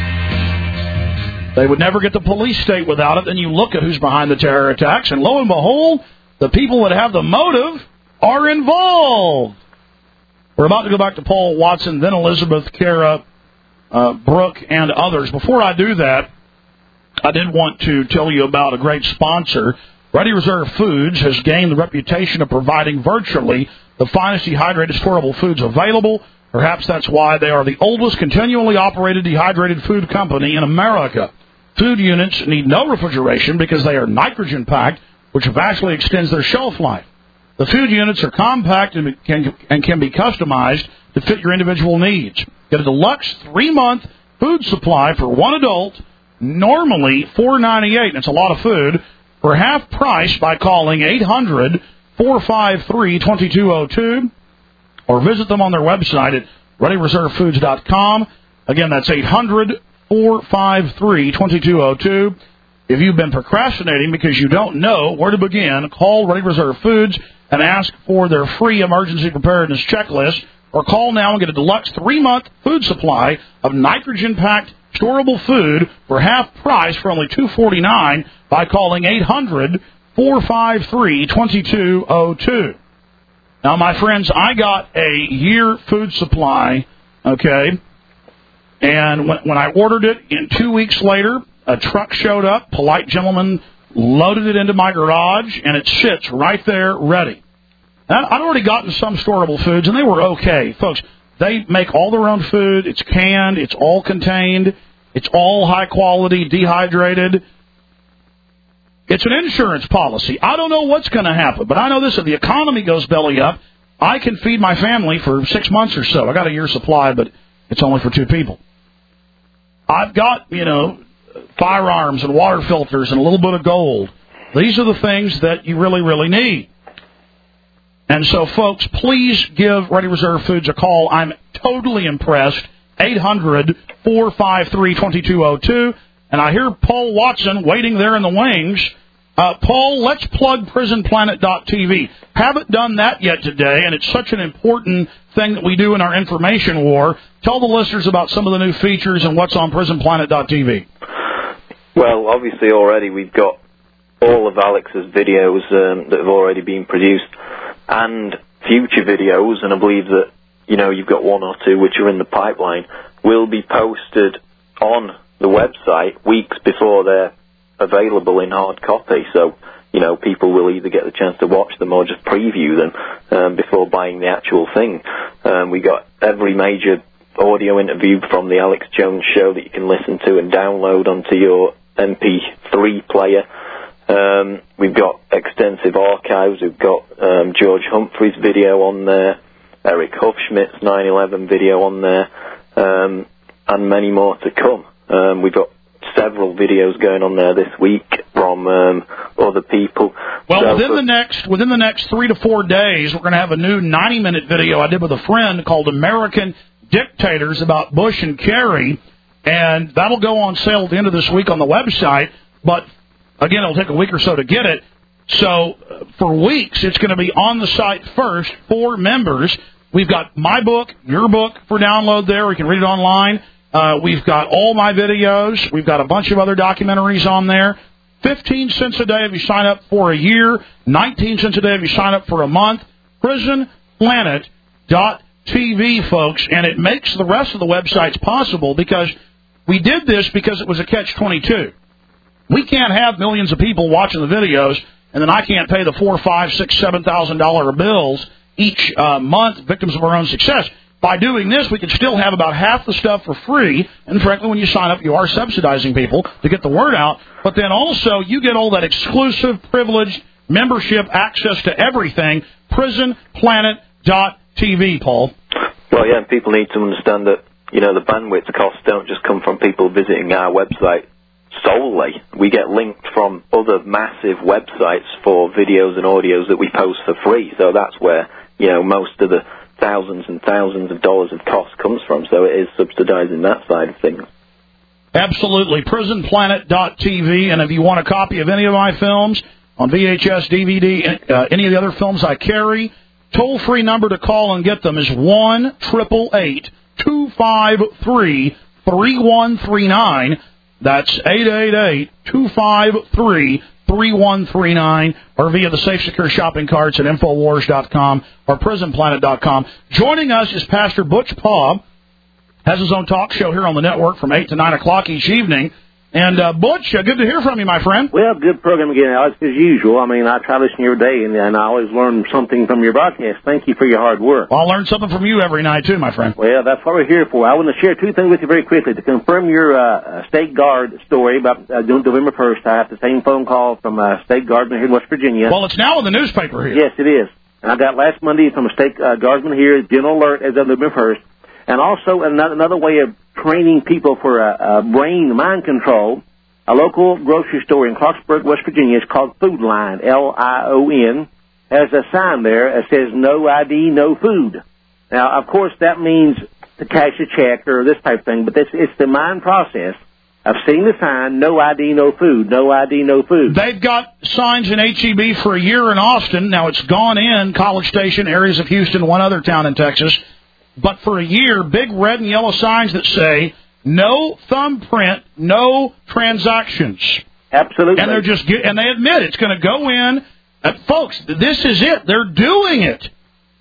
They would never get the police state without it. Then you look at who's behind the terror attacks, and lo and behold, the people that have the motive are involved. We're about to go back to Paul Watson, then Elizabeth, Kara, uh, Brooke, and others. Before I do that, I did want to tell you about a great sponsor. Ready Reserve Foods has gained the reputation of providing virtually the finest dehydrated storable foods available. Perhaps that's why they are the oldest continually operated dehydrated food company in America. Food units need no refrigeration because they are nitrogen-packed, which vastly extends their shelf life. The food units are compact and can, and can be customized to fit your individual needs. Get a deluxe three-month food supply for one adult, normally four dollars and ninety-eight cents, and it's a lot of food, for half price by calling eight hundred, four five three, two two zero two or visit them on their website at ready reserve foods dot com. Again, that's eight hundred, four five three, two two zero two. If you've been procrastinating because you don't know where to begin, call Ready Reserve Foods and ask for their free emergency preparedness checklist, or call now and get a deluxe three-month food supply of nitrogen-packed storable food for half price for only two dollars and forty-nine cents by calling eight hundred, four five three, two two zero two. Now, my friends, I got a year food supply, okay, and when, when I ordered it, in two weeks later, a truck showed up, polite gentleman loaded it into my garage, and it sits right there ready. And I'd already gotten some storable foods, and they were okay. Folks, they make all their own food. It's canned. It's all contained. It's all high quality, dehydrated. It's an insurance policy. I don't know what's going to happen, but I know this. If the economy goes belly up, I can feed my family for six months or so. I got a year's supply, but it's only for two people. I've got, you know, firearms and water filters and a little bit of gold. These are the things that you really, really need. And so, folks, please give Ready Reserve Foods a call. I'm totally impressed. eight hundred, four five three, two two zero two. And I hear Paul Watson waiting there in the wings. Uh, Paul, let's plug prison planet dot t v. Haven't done that yet today, and it's such an important thing that we do in our information war. Tell the listeners about some of the new features and what's on prison planet dot t v. Well, obviously already we've got all of Alex's videos um, that have already been produced and future videos, and I believe that, you know, you've got one or two which are in the pipeline, will be posted on the website weeks before they're available in hard copy. So, you know, people will either get the chance to watch them or just preview them um, before buying the actual thing. Um, we got every major audio interview from the Alex Jones Show that you can listen to and download onto your M P three player. Um, we've got extensive archives. We've got um, George Humphrey's video on there, Eric Huffschmidt's nine eleven video on there, um, and many more to come. Um, we've got several videos going on there this week from um, other people. Well, so within for, the next within the next three to four days, we're going to have a new ninety minute video I did with a friend called American Dictators about Bush and Kerry, and that'll go on sale at the end of this week on the website. But again, it'll take a week or so to get it. So uh, for weeks, it's going to be on the site first for members. We've got my book, your book for download there. We can read it online. Uh, we've got all my videos. We've got a bunch of other documentaries on there. fifteen cents a day if you sign up for a year. nineteen cents a day if you sign up for a month. prison planet dot t v, folks. And it makes the rest of the websites possible because we did this because it was a catch twenty-two. We can't have millions of people watching the videos, and then I can't pay the four, five, six, seven thousand dollar bills each uh, month, victims of our own success. By doing this, we can still have about half the stuff for free. And frankly, when you sign up, you are subsidizing people to get the word out. But then also, you get all that exclusive, privileged membership access to everything. prison planet dot t v, Paul. Well, yeah, and people need to understand that, you know, the bandwidth costs don't just come from people visiting our website solely. We get linked from other massive websites for videos and audios that we post for free. So that's where, you know, most of the thousands and thousands of dollars of cost comes from. So it is subsidizing that side of things. Absolutely. prison planet dot t v. And if you want a copy of any of my films on V H S, D V D, uh, any of the other films I carry, toll-free number to call and get them is one eight eight eight, two five three, three one three nine. That's eight eight eight, two five three, three one three nine, or via the Safe Secure shopping carts at infowars dot com or prison planet dot com. Joining us is Pastor Butch Paugh. Has his own talk show here on the network from eight to nine o'clock each evening. And, uh, Butch, uh, good to hear from you, my friend. Well, good program again, Alex, as usual. I mean, I try to listen every day, and, and I always learn something from your broadcast. Thank you for your hard work. Well, I'll learn something from you every night, too, my friend. Well, that's what we're here for. I want to share two things with you very quickly. To confirm your uh, State Guard story about uh, November first, I have the same phone call from a State Guardsman here in West Virginia. Well, it's now in the newspaper here. Yes, it is. And I got last Monday from a State uh, Guardsman here, General Alert, as of November first. And also another, another way of training people for uh, uh, brain mind control. A local grocery store in Clarksburg, West Virginia, is called Food Line, L I O N, has a sign there that says no I D, no food. Now, of course, that means to cash a check or this type of thing, but this, it's the mind process of seeing the sign, no I D, no food, no I D, no food. They've got signs in H E B for a year in Austin. Now, it's gone in College Station, areas of Houston, one other town in Texas. But for a year, big red and yellow signs that say, no thumbprint, no transactions. Absolutely. And they're just and they admit it's going to go in. Uh, folks, this is it. They're doing it.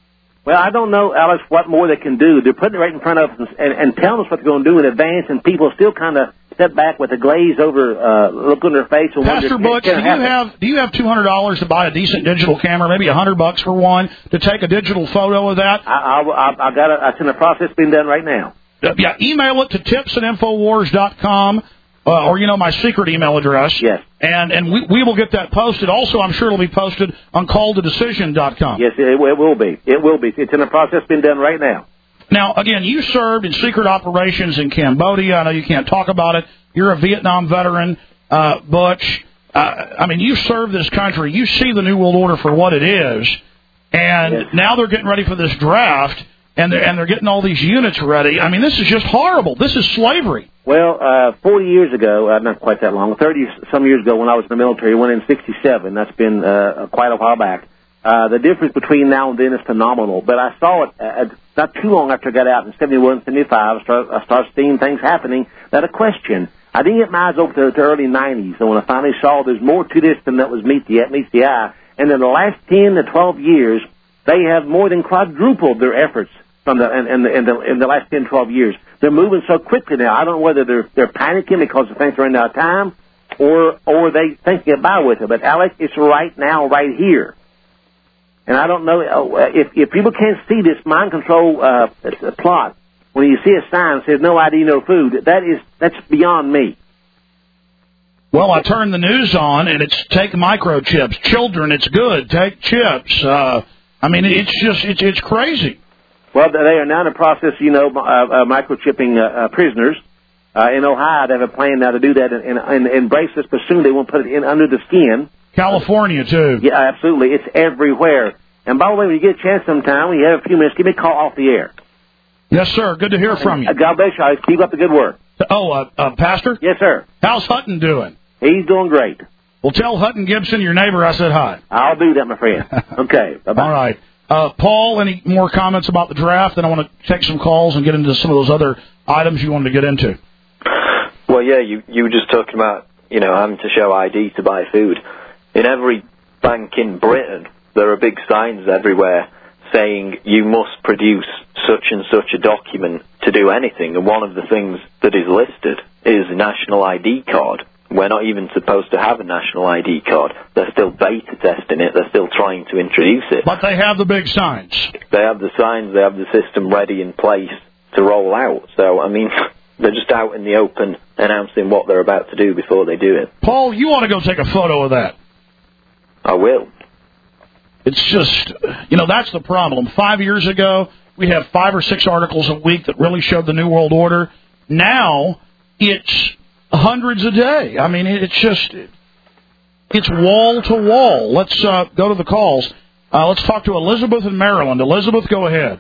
Well, I don't know, Alex, what more they can do. They're putting it right in front of us and, and telling us what they're going to do in advance, and people still kind of step back with a glaze over uh, look on their face. And Pastor Butch, do you have do you have two hundred dollars to buy a decent digital camera, maybe a hundred bucks for one, to take a digital photo of that? I, I, I, I got it. It's in the process being done right now. Uh, yeah, email it to tips at infowars dot com. Uh, or, you know, my secret email address. Yes. And and we we will get that posted. Also, I'm sure it'll be posted on call to decision dot com. Yes, it, it will be. It will be. It's in the process being done right now. Now, again, you served in secret operations in Cambodia. I know you can't talk about it. You're a Vietnam veteran. Uh, Butch, uh, I mean, you served this country. You see the New World Order for what it is. And yes. Now they're getting ready for this draft, and they're, and they're getting all these units ready. I mean, this is just horrible. This is slavery. Well, uh, forty years ago, uh, not quite that long, thirty-some years ago when I was in the military, I went in sixty-seven. That's been uh, quite a while back. Uh, the difference between now and then is phenomenal. But I saw it uh, not too long after I got out in seventy-one, seventy-five. I started, I started seeing things happening that I questioned. I didn't get my eyes open to the early nineties. And when I finally saw there's more to this than that was meet the, meets the eye. And in the last ten to twelve years, they have more than quadrupled their efforts from the in, in, the, in, the, in the last ten, twelve years. They're moving so quickly now. I don't know whether they're they're panicking because they think they're running out of time, or or they thinking about with it. But Alex, it's right now, right here. And I don't know if if people can't see this mind control uh, plot. When you see a sign that says "No I D, no food," that is that's beyond me. Well, I turn the news on and it's take microchips. Children, it's good. Take chips. Uh, I mean, it's just it's it's crazy. Well, they are now in the process, you know, uh, uh, microchipping uh, uh, prisoners. Uh, in Ohio, they have a plan now to do that and, and, and embrace this, but soon they won't put it in under the skin. California, too. Yeah, absolutely. It's everywhere. And by the way, when you get a chance sometime, when you have a few minutes, give me a call off the air. Yes, sir. Good to hear from you. Uh, God bless you. Keep up the good work. Oh, uh, uh, Pastor? Yes, sir. How's Hutton doing? He's doing great. Well, tell Hutton Gibson, your neighbor, I said hi. I'll do that, my friend. Okay. Bye-bye. All right. Uh, Paul, any more comments about the draft? Then I want to take some calls and get into some of those other items you wanted to get into. Well, yeah, you you were just talking about, you know, having to show I D to buy food. In every bank in Britain, there are big signs everywhere saying you must produce such and such a document to do anything. And one of the things that is listed is a national I D card. We're not even supposed to have a national I D card. They're still beta testing it. They're still trying to introduce it. But they have the big signs. They have the signs. They have the system ready in place to roll out. So, I mean, they're just out in the open announcing what they're about to do before they do it. Paul, you want to go take a photo of that? I will. It's just, you know, that's the problem. Five years ago, we had five or six articles a week that really showed the New World Order. Now, it's hundreds a day. I mean, it's just, it's wall to wall. Let's uh, go to the calls. Uh, let's talk to Elizabeth in Maryland. Elizabeth, go ahead.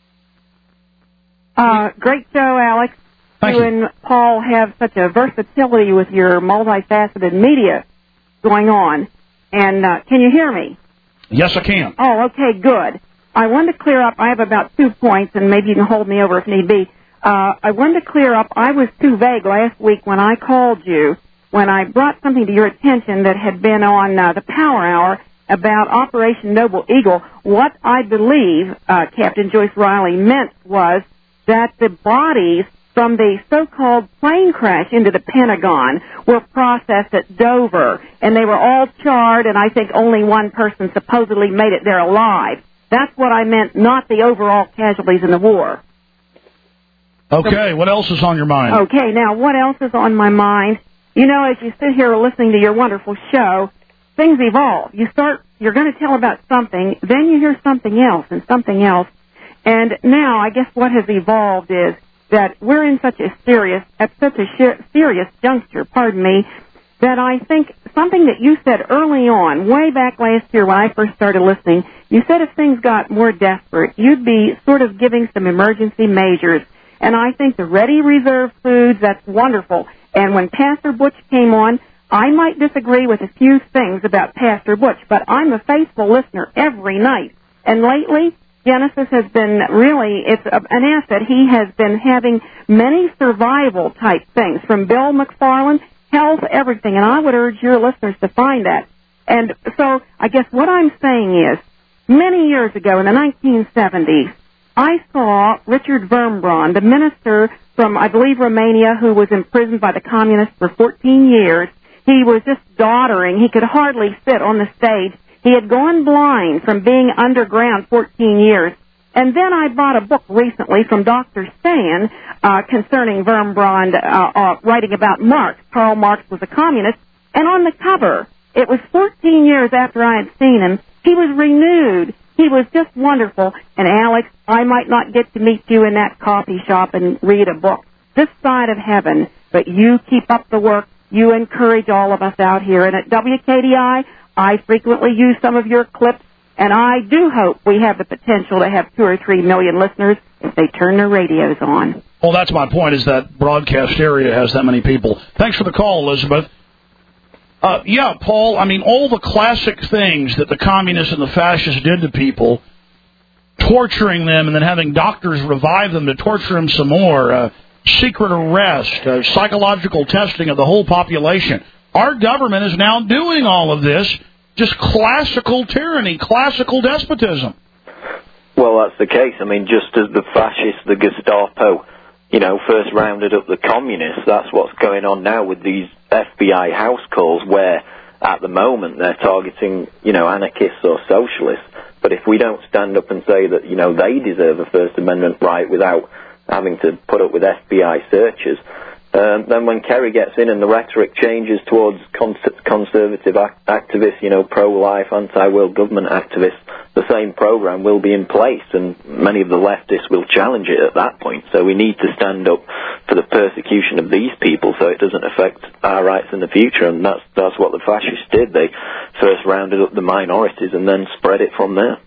Uh, great show, Alex. Thank you, you and Paul have such a versatility with your multifaceted media going on. And uh, can you hear me? Yes, I can. Oh, okay, good. I wanted to clear up, I have about two points, and maybe you can hold me over if need be. Uh, I wanted to clear up, I was too vague last week when I called you, when I brought something to your attention that had been on uh, the Power Hour about Operation Noble Eagle. What I believe uh, Captain Joyce Riley meant was that the bodies from the so-called plane crash into the Pentagon were processed at Dover, and they were all charred, and I think only one person supposedly made it there alive. That's what I meant, not the overall casualties in the war. Okay, what else is on your mind? Okay, now what else is on my mind? You know, as you sit here listening to your wonderful show, things evolve. You start, you're going to tell about something, then you hear something else and something else. And now I guess what has evolved is that we're in such a serious, at such a serious juncture, pardon me, that I think something that you said early on, way back last year when I first started listening, you said if things got more desperate, you'd be sort of giving some emergency measures. And I think the ready reserve foods, that's wonderful. And when Pastor Butch came on, I might disagree with a few things about Pastor Butch, but I'm a faithful listener every night. And lately, Genesis has been really, it's a, an asset. He has been having many survival type things from Bill McFarland, health, everything. And I would urge your listeners to find that. And so I guess what I'm saying is Many years ago, in the nineteen seventies, I saw Richard Vermbrand, a minister from, I believe, Romania, who was imprisoned by the communists for fourteen years. He was just doddering. He could hardly sit on the stage. He had gone blind from being underground fourteen years. And then I bought a book recently from Doctor Stan uh, concerning Vermbrand, uh, uh, writing about Marx. Karl Marx was a communist. And on the cover, it was fourteen years after I had seen him, he was renewed. He was just wonderful. And Alex, I might not get to meet you in that coffee shop and read a book this side of heaven, but you keep up the work. You encourage all of us out here. And at W K D I, I frequently use some of your clips, and I do hope we have the potential to have two or three million listeners if they turn their radios on. Well, that's my point, is that broadcast area has that many people. Thanks for the call, Elizabeth. Uh, yeah, Paul, I mean, all the classic things that the communists and the fascists did to people, torturing them and then having doctors revive them to torture them some more, uh, secret arrest, uh, psychological testing of the whole population. Our government is now doing all of this, just classical tyranny, classical despotism. Well, that's the case. I mean, just as the fascists, the Gestapo, you know, first rounded up the communists, that's what's going on now with these F B I house calls where, at the moment, they're targeting, you know, anarchists or socialists. But if we don't stand up and say that, you know, they deserve a First Amendment right without having to put up with F B I searches, um, then when Kerry gets in and the rhetoric changes towards cons- conservative act- activists, you know, pro-life, anti-world government activists, the same program will be in place, and many of the leftists will challenge it at that point. So we need to stand up for the persecution of these people so it doesn't affect our rights in the future, and that's that's what the fascists did. They first rounded up the minorities and then spread it from there.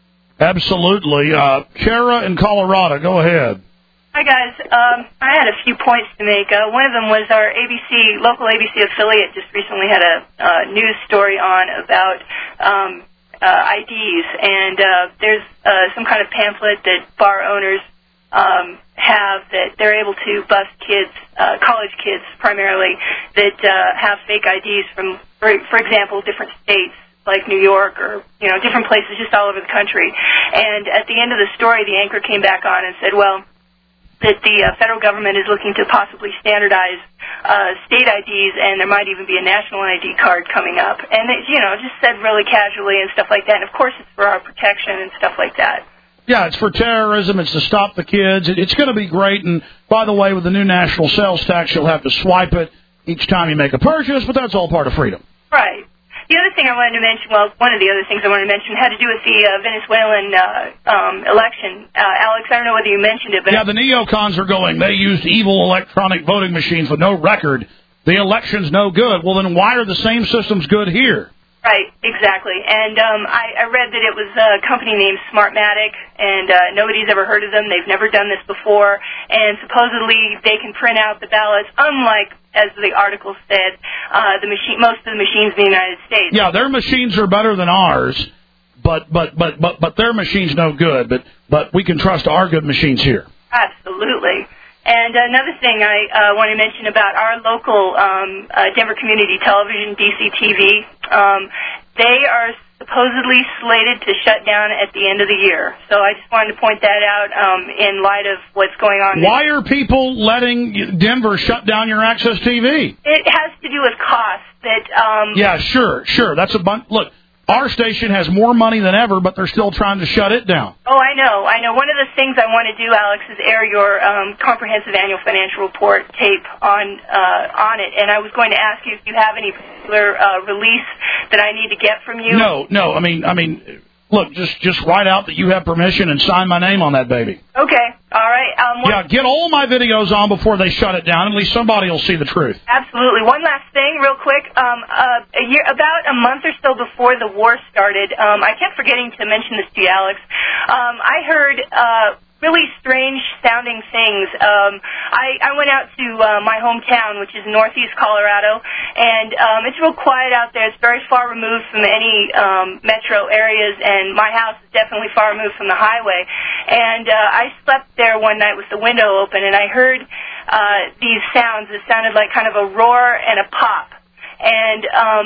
Absolutely. Uh, Kara in Colorado, go ahead. Hi, guys. Um, I had a few points to make. Uh, one of them was our A B C, local A B C affiliate just recently had a uh, news story on about um, uh, I Ds, and uh, there's uh, some kind of pamphlet that bar owners um, have that they're able to bust kids, uh, college kids primarily, that uh, have fake I Ds from, for, for example, different states, like New York or, you know, different places just all over the country. And at the end of the story, the anchor came back on and said, well, that the uh, federal government is looking to possibly standardize uh, state I Ds, and there might even be a national I D card coming up. And, they, you know, just said really casually and stuff like that. And, of course, it's for our protection and stuff like that. Yeah, it's for terrorism. It's to stop the kids. It, it's going to be great. And, by the way, with the new national sales tax, you'll have to swipe it each time you make a purchase, but that's all part of freedom. Right. The other thing I wanted to mention, well, one of the other things I wanted to mention had to do with the uh, Venezuelan uh, um, election. Uh, Alex, I don't know whether you mentioned it, but... Yeah, the neocons are going. They used evil electronic voting machines with no record. The election's no good. Well, then why are the same systems good here? Right, exactly. And um, I, I read that it was a company named Smartmatic, and uh, nobody's ever heard of them. They've never done this before. And supposedly they can print out the ballots, unlike, as the article said, uh, the machine, most of the machines in the United States. Yeah, their machines are better than ours, but but but but but their machines no good. But but we can trust our good machines here. Absolutely. And another thing I uh, want to mention about our local um, uh, Denver Community Television, D C T V, um, they are supposedly slated to shut down at the end of the year. So I just wanted to point that out um, in light of what's going on. Why are people letting Denver shut down your Access T V? It has to do with cost. That um, yeah, sure, sure. That's a bunch. Look. Our station has more money than ever, but they're still trying to shut it down. Oh, I know. I know. One of the things I want to do, Alex, is air your um, comprehensive annual financial report tape on uh, on it. And I was going to ask you if you have any particular uh, release that I need to get from you. No, no. I mean, I mean, look, just just write out that you have permission and sign my name on that baby. Okay. All right. Um, yeah, get all my videos on before they shut it down. At least somebody will see the truth. Absolutely. One last thing, real quick. Um, uh, a year, about a month or so before the war started, um, I kept forgetting to mention this to you, Alex. Um, I heard uh, really strange-sounding things. Um, I, I went out to uh, my hometown, which is northeast Colorado, and um, it's real quiet out there. It's very far removed from any um, metro areas, and my house is definitely far removed from the highway. And uh, I slept there one night with the window open, and I heard uh, these sounds that sounded like kind of a roar and a pop. And um,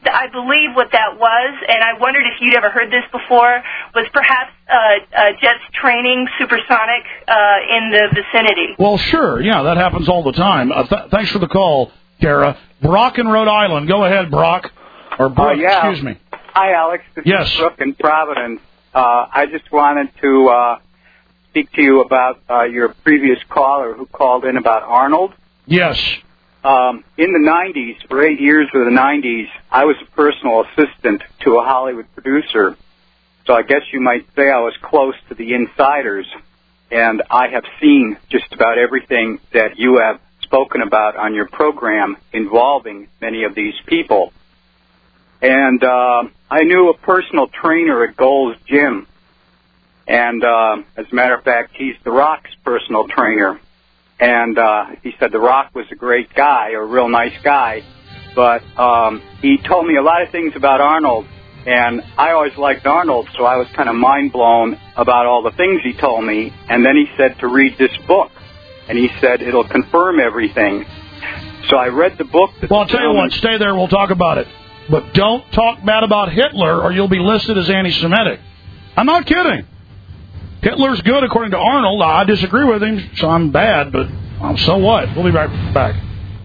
I believe what that was, and I wondered if you'd ever heard this before, was perhaps uh, uh, jets training supersonic uh, in the vicinity. Well, sure. Yeah, that happens all the time. Uh, th- thanks for the call, Kara. Brock in Rhode Island. Go ahead, Brock. Or Brooke, uh, yeah. excuse me. Hi, Alex. This yes. is Brooke in Providence. Uh, I just wanted to uh, speak to you about uh, your previous caller who called in about Arnold. Yes. Um, in the nineties, for eight years of the nineties, I was a personal assistant to a Hollywood producer. So I guess you might say I was close to the insiders. And I have seen just about everything that you have spoken about on your program involving many of these people. And uh, I knew a personal trainer at Gold's Gym. And uh, as a matter of fact, he's The Rock's personal trainer. And uh, he said The Rock was a great guy, a real nice guy. But um, he told me a lot of things about Arnold. And I always liked Arnold, so I was kind of mind blown about all the things he told me. And then he said to read this book. And he said it'll confirm everything. So I read the book. Well, I'll tell you what, stay there, we'll talk about it. But don't talk bad about Hitler or you'll be listed as anti-Semitic. I'm not kidding. Hitler's good according to Arnold. I disagree with him, so I'm bad, but well, so what? We'll be right back.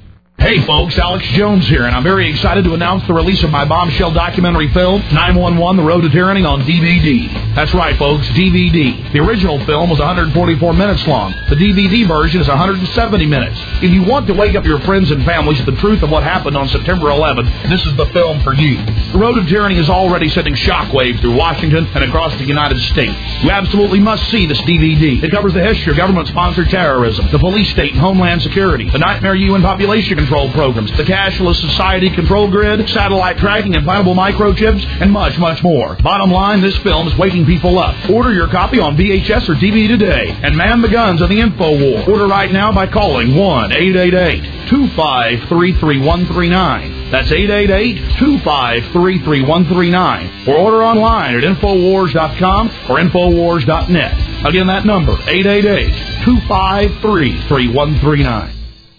Hey folks, Alex Jones here, and I'm very excited to announce the release of my bombshell documentary film, nine one one, The Road to Tyranny, on D V D. That's right folks, D V D. The original film was one hundred forty-four minutes long. The D V D version is one hundred seventy minutes. If you want to wake up your friends and families to the truth of what happened on September eleventh, this is the film for you. The Road to Tyranny is already sending shockwaves through Washington and across the United States. You absolutely must see this D V D. It covers the history of government-sponsored terrorism, the police state and homeland security, the nightmare U N population control programs, the cashless society control grid, satellite tracking, implantable microchips, and much, much more. Bottom line, this film is waking people up. Order your copy on V H S or D V D today and man the guns of the info war. Order right now by calling one eight eight eight, two five three, three one three nine. That's eight eight eight, two five three, three one three nine. Or order online at infowars dot com or infowars dot net. Again, that number, eight eight eight, two five three, three one three nine.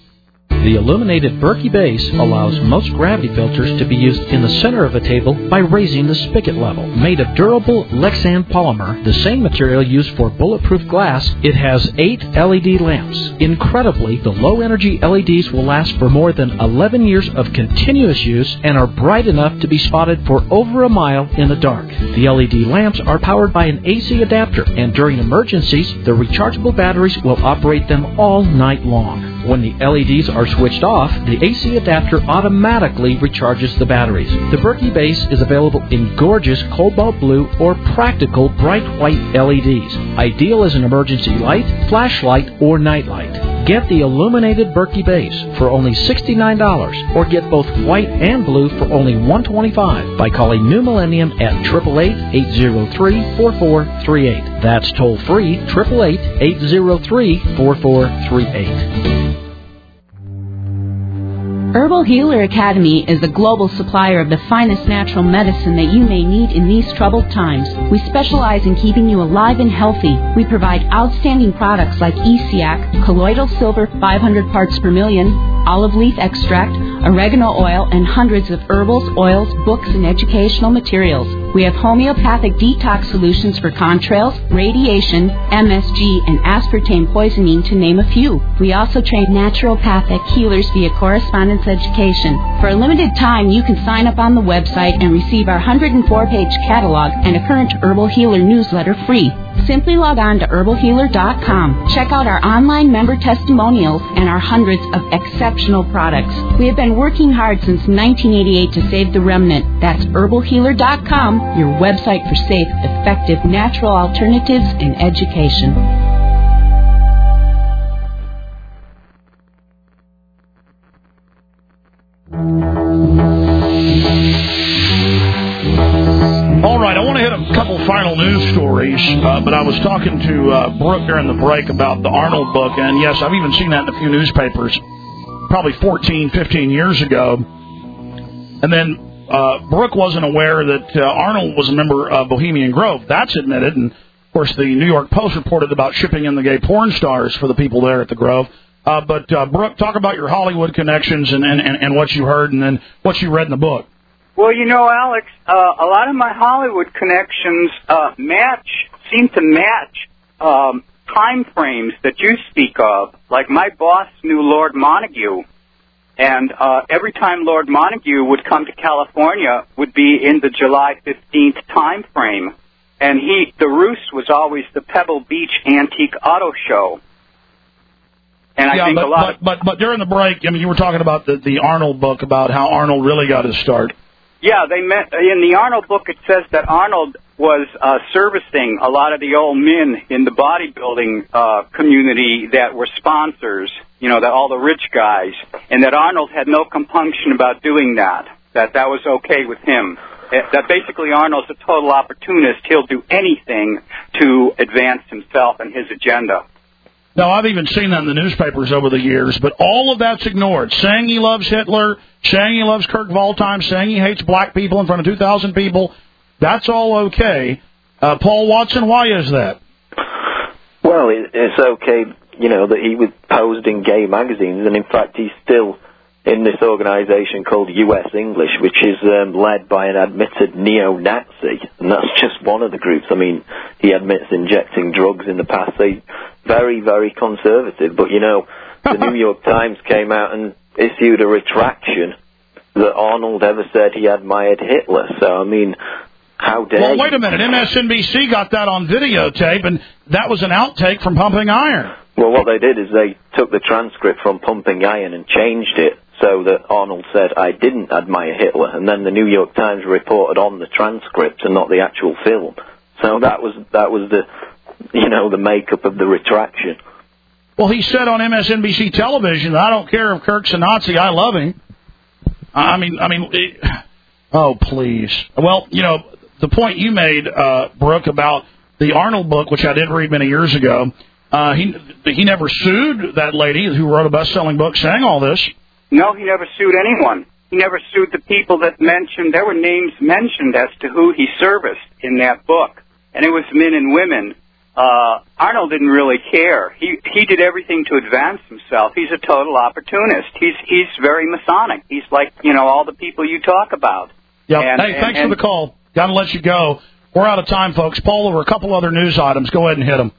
The illuminated Berkey base allows most gravity filters to be used in the center of a table by raising the spigot level. Made of durable Lexan polymer, the same material used for bulletproof glass, it has eight L E D lamps. Incredibly, the low-energy L E Ds will last for more than eleven years of continuous use and are bright enough to be spotted for over a mile in the dark. The L E D lamps are powered by an A C adapter, and during emergencies, the rechargeable batteries will operate them all night long. When the L E Ds are switched off, the A C adapter automatically recharges the batteries. The Berkey base is available in gorgeous cobalt blue or practical bright white L E Ds, ideal as an emergency light, flashlight, or nightlight. Get the illuminated Berkey base for only sixty-nine dollars, or get both white and blue for only one hundred twenty-five dollars by calling New Millennium at eight eight eight, eight zero three, four four three eight. That's toll free, eight eight eight, eight zero three, four four three eight. Herbal Healer Academy is a global supplier of the finest natural medicine that you may need in these troubled times. We specialize in keeping you alive and healthy. We provide outstanding products like E C A C, colloidal silver five hundred parts per million, olive leaf extract, oregano oil, and hundreds of herbals, oils, books, and educational materials. We have homeopathic detox solutions for contrails, radiation, M S G, and aspartame poisoning, to name a few. We also train naturopathic healers via correspondence education. For a limited time, you can sign up on the website and receive our one hundred four page catalog and a current Herbal Healer newsletter free. Simply log on to herbal healer dot com. Check out our online member testimonials and our hundreds of exceptional products. We have been working hard since nineteen eighty-eight to save the remnant. That's herbal healer dot com, your website for safe, effective, natural alternatives and education. All right, I want to hit a couple final news stories, uh, but I was talking to uh, Brooke during the break about the Arnold book, and yes, I've even seen that in a few newspapers probably fourteen, fifteen years ago. And then uh, Brooke wasn't aware that uh, Arnold was a member of Bohemian Grove. That's admitted, and of course the New York Post reported about shipping in the gay porn stars for the people there at the Grove. Uh, but, uh, Brooke, talk about your Hollywood connections and, and, and what you heard and then what you read in the book. Well, you know, Alex, uh, a lot of my Hollywood connections uh, match, seem to match um, time frames that you speak of. Like my boss knew Lord Montague, and uh, every time Lord Montague would come to California would be in the July fifteenth time frame. And he, the roost was always the Pebble Beach Antique Auto Show. And I yeah, think but, a lot but, of... but, but during the break, I mean, you were talking about the, the Arnold book, about how Arnold really got his start. Yeah, they met, in the Arnold book it says that Arnold was uh, servicing a lot of the old men in the bodybuilding uh, community that were sponsors, you know, that all the rich guys, and that Arnold had no compunction about doing that, that that was okay with him. That basically Arnold's a total opportunist. He'll do anything to advance himself and his agenda. Now, I've even seen that in the newspapers over the years, but all of that's ignored. Saying he loves Hitler, saying he loves Kirk Waldheim, saying he hates black people in front of two thousand people, that's all okay. Uh, Paul Watson, why is that? Well, it, it's okay, you know, that he was posed in gay magazines, and in fact he's still in this organization called U S English, which is um, led by an admitted neo-Nazi, and that's just one of the groups. I mean, he admits injecting drugs in the past. They very, very conservative, but, you know, the New York Times came out and issued a retraction that Arnold ever said he admired Hitler. So, I mean, how dare Well, you? wait a minute. M S N B C got that on videotape, and that was an outtake from Pumping Iron. Well, what they did is they took the transcript from Pumping Iron and changed it so that Arnold said, I didn't admire Hitler, and then the New York Times reported on the transcript and not the actual film. So that was that was the, you know, the makeup of the retraction. Well, he said on M S N B C television, I don't care if Kirk's a Nazi, I love him. I mean, I mean, it, oh, please. Well, you know, the point you made, uh, Brooke, about the Arnold book, which I did read many years ago, uh, he he never sued that lady who wrote a best-selling book saying all this. No, he never sued anyone. He never sued the people that mentioned, there were names mentioned as to who he serviced in that book. And it was men and women. Uh, Arnold didn't really care. He he did everything to advance himself. He's a total opportunist. He's he's very Masonic. He's like, you know, all the people you talk about. Yeah. And, hey, and, thanks and, for the call. Got to let you go. We're out of time, folks. Paul, over a couple other news items. Go ahead and hit them.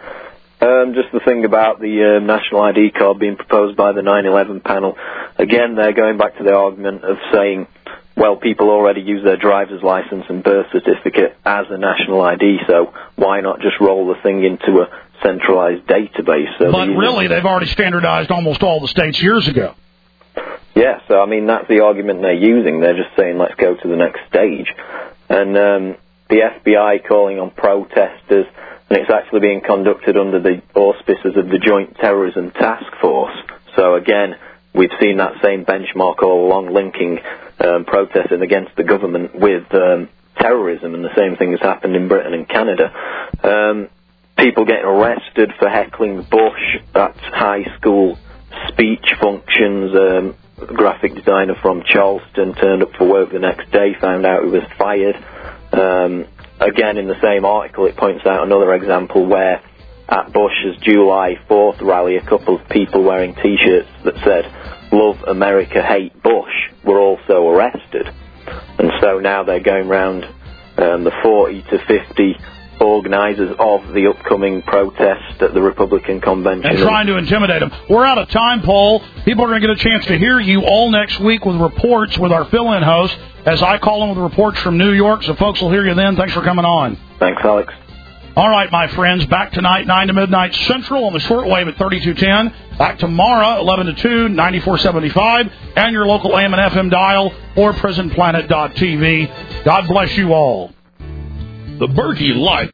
Um, just the thing about the uh, national I D card being proposed by the nine eleven panel. Again, they're going back to the argument of saying, well, people already use their driver's license and birth certificate as a national I D, so why not just roll the thing into a centralized database? So but really, they've already standardized almost all the states years ago. Yeah, so, I mean, that's the argument they're using. They're just saying, let's go to the next stage. And um, the F B I calling on protesters, and it's actually being conducted under the auspices of the Joint Terrorism Task Force. So, again, we've seen that same benchmark all along, linking um, protesting against the government with um, terrorism, and the same thing has happened in Britain and Canada. Um, people getting arrested for heckling Bush at high school speech functions. Um, a graphic designer from Charleston turned up for work the next day, found out he was fired. Um, again, in the same article, it points out another example where at Bush's July fourth rally, a couple of people wearing T-shirts that said, Love America, Hate Bush, were also arrested. And so now they're going round um, the forty to fifty organisers of the upcoming protest at the Republican convention. And trying to intimidate them. We're out of time, Paul. People are going to get a chance to hear you all next week with reports with our fill-in host, as I call them with reports from New York, so folks will hear you then. Thanks for coming on. Thanks, Alex. All right, my friends, back tonight, nine to midnight Central on the shortwave at thirty-two ten. Back tomorrow, eleven to two, ninety-four seventy-five, and your local A M and F M dial or prison planet dot T V. God bless you all. The Berkey Life.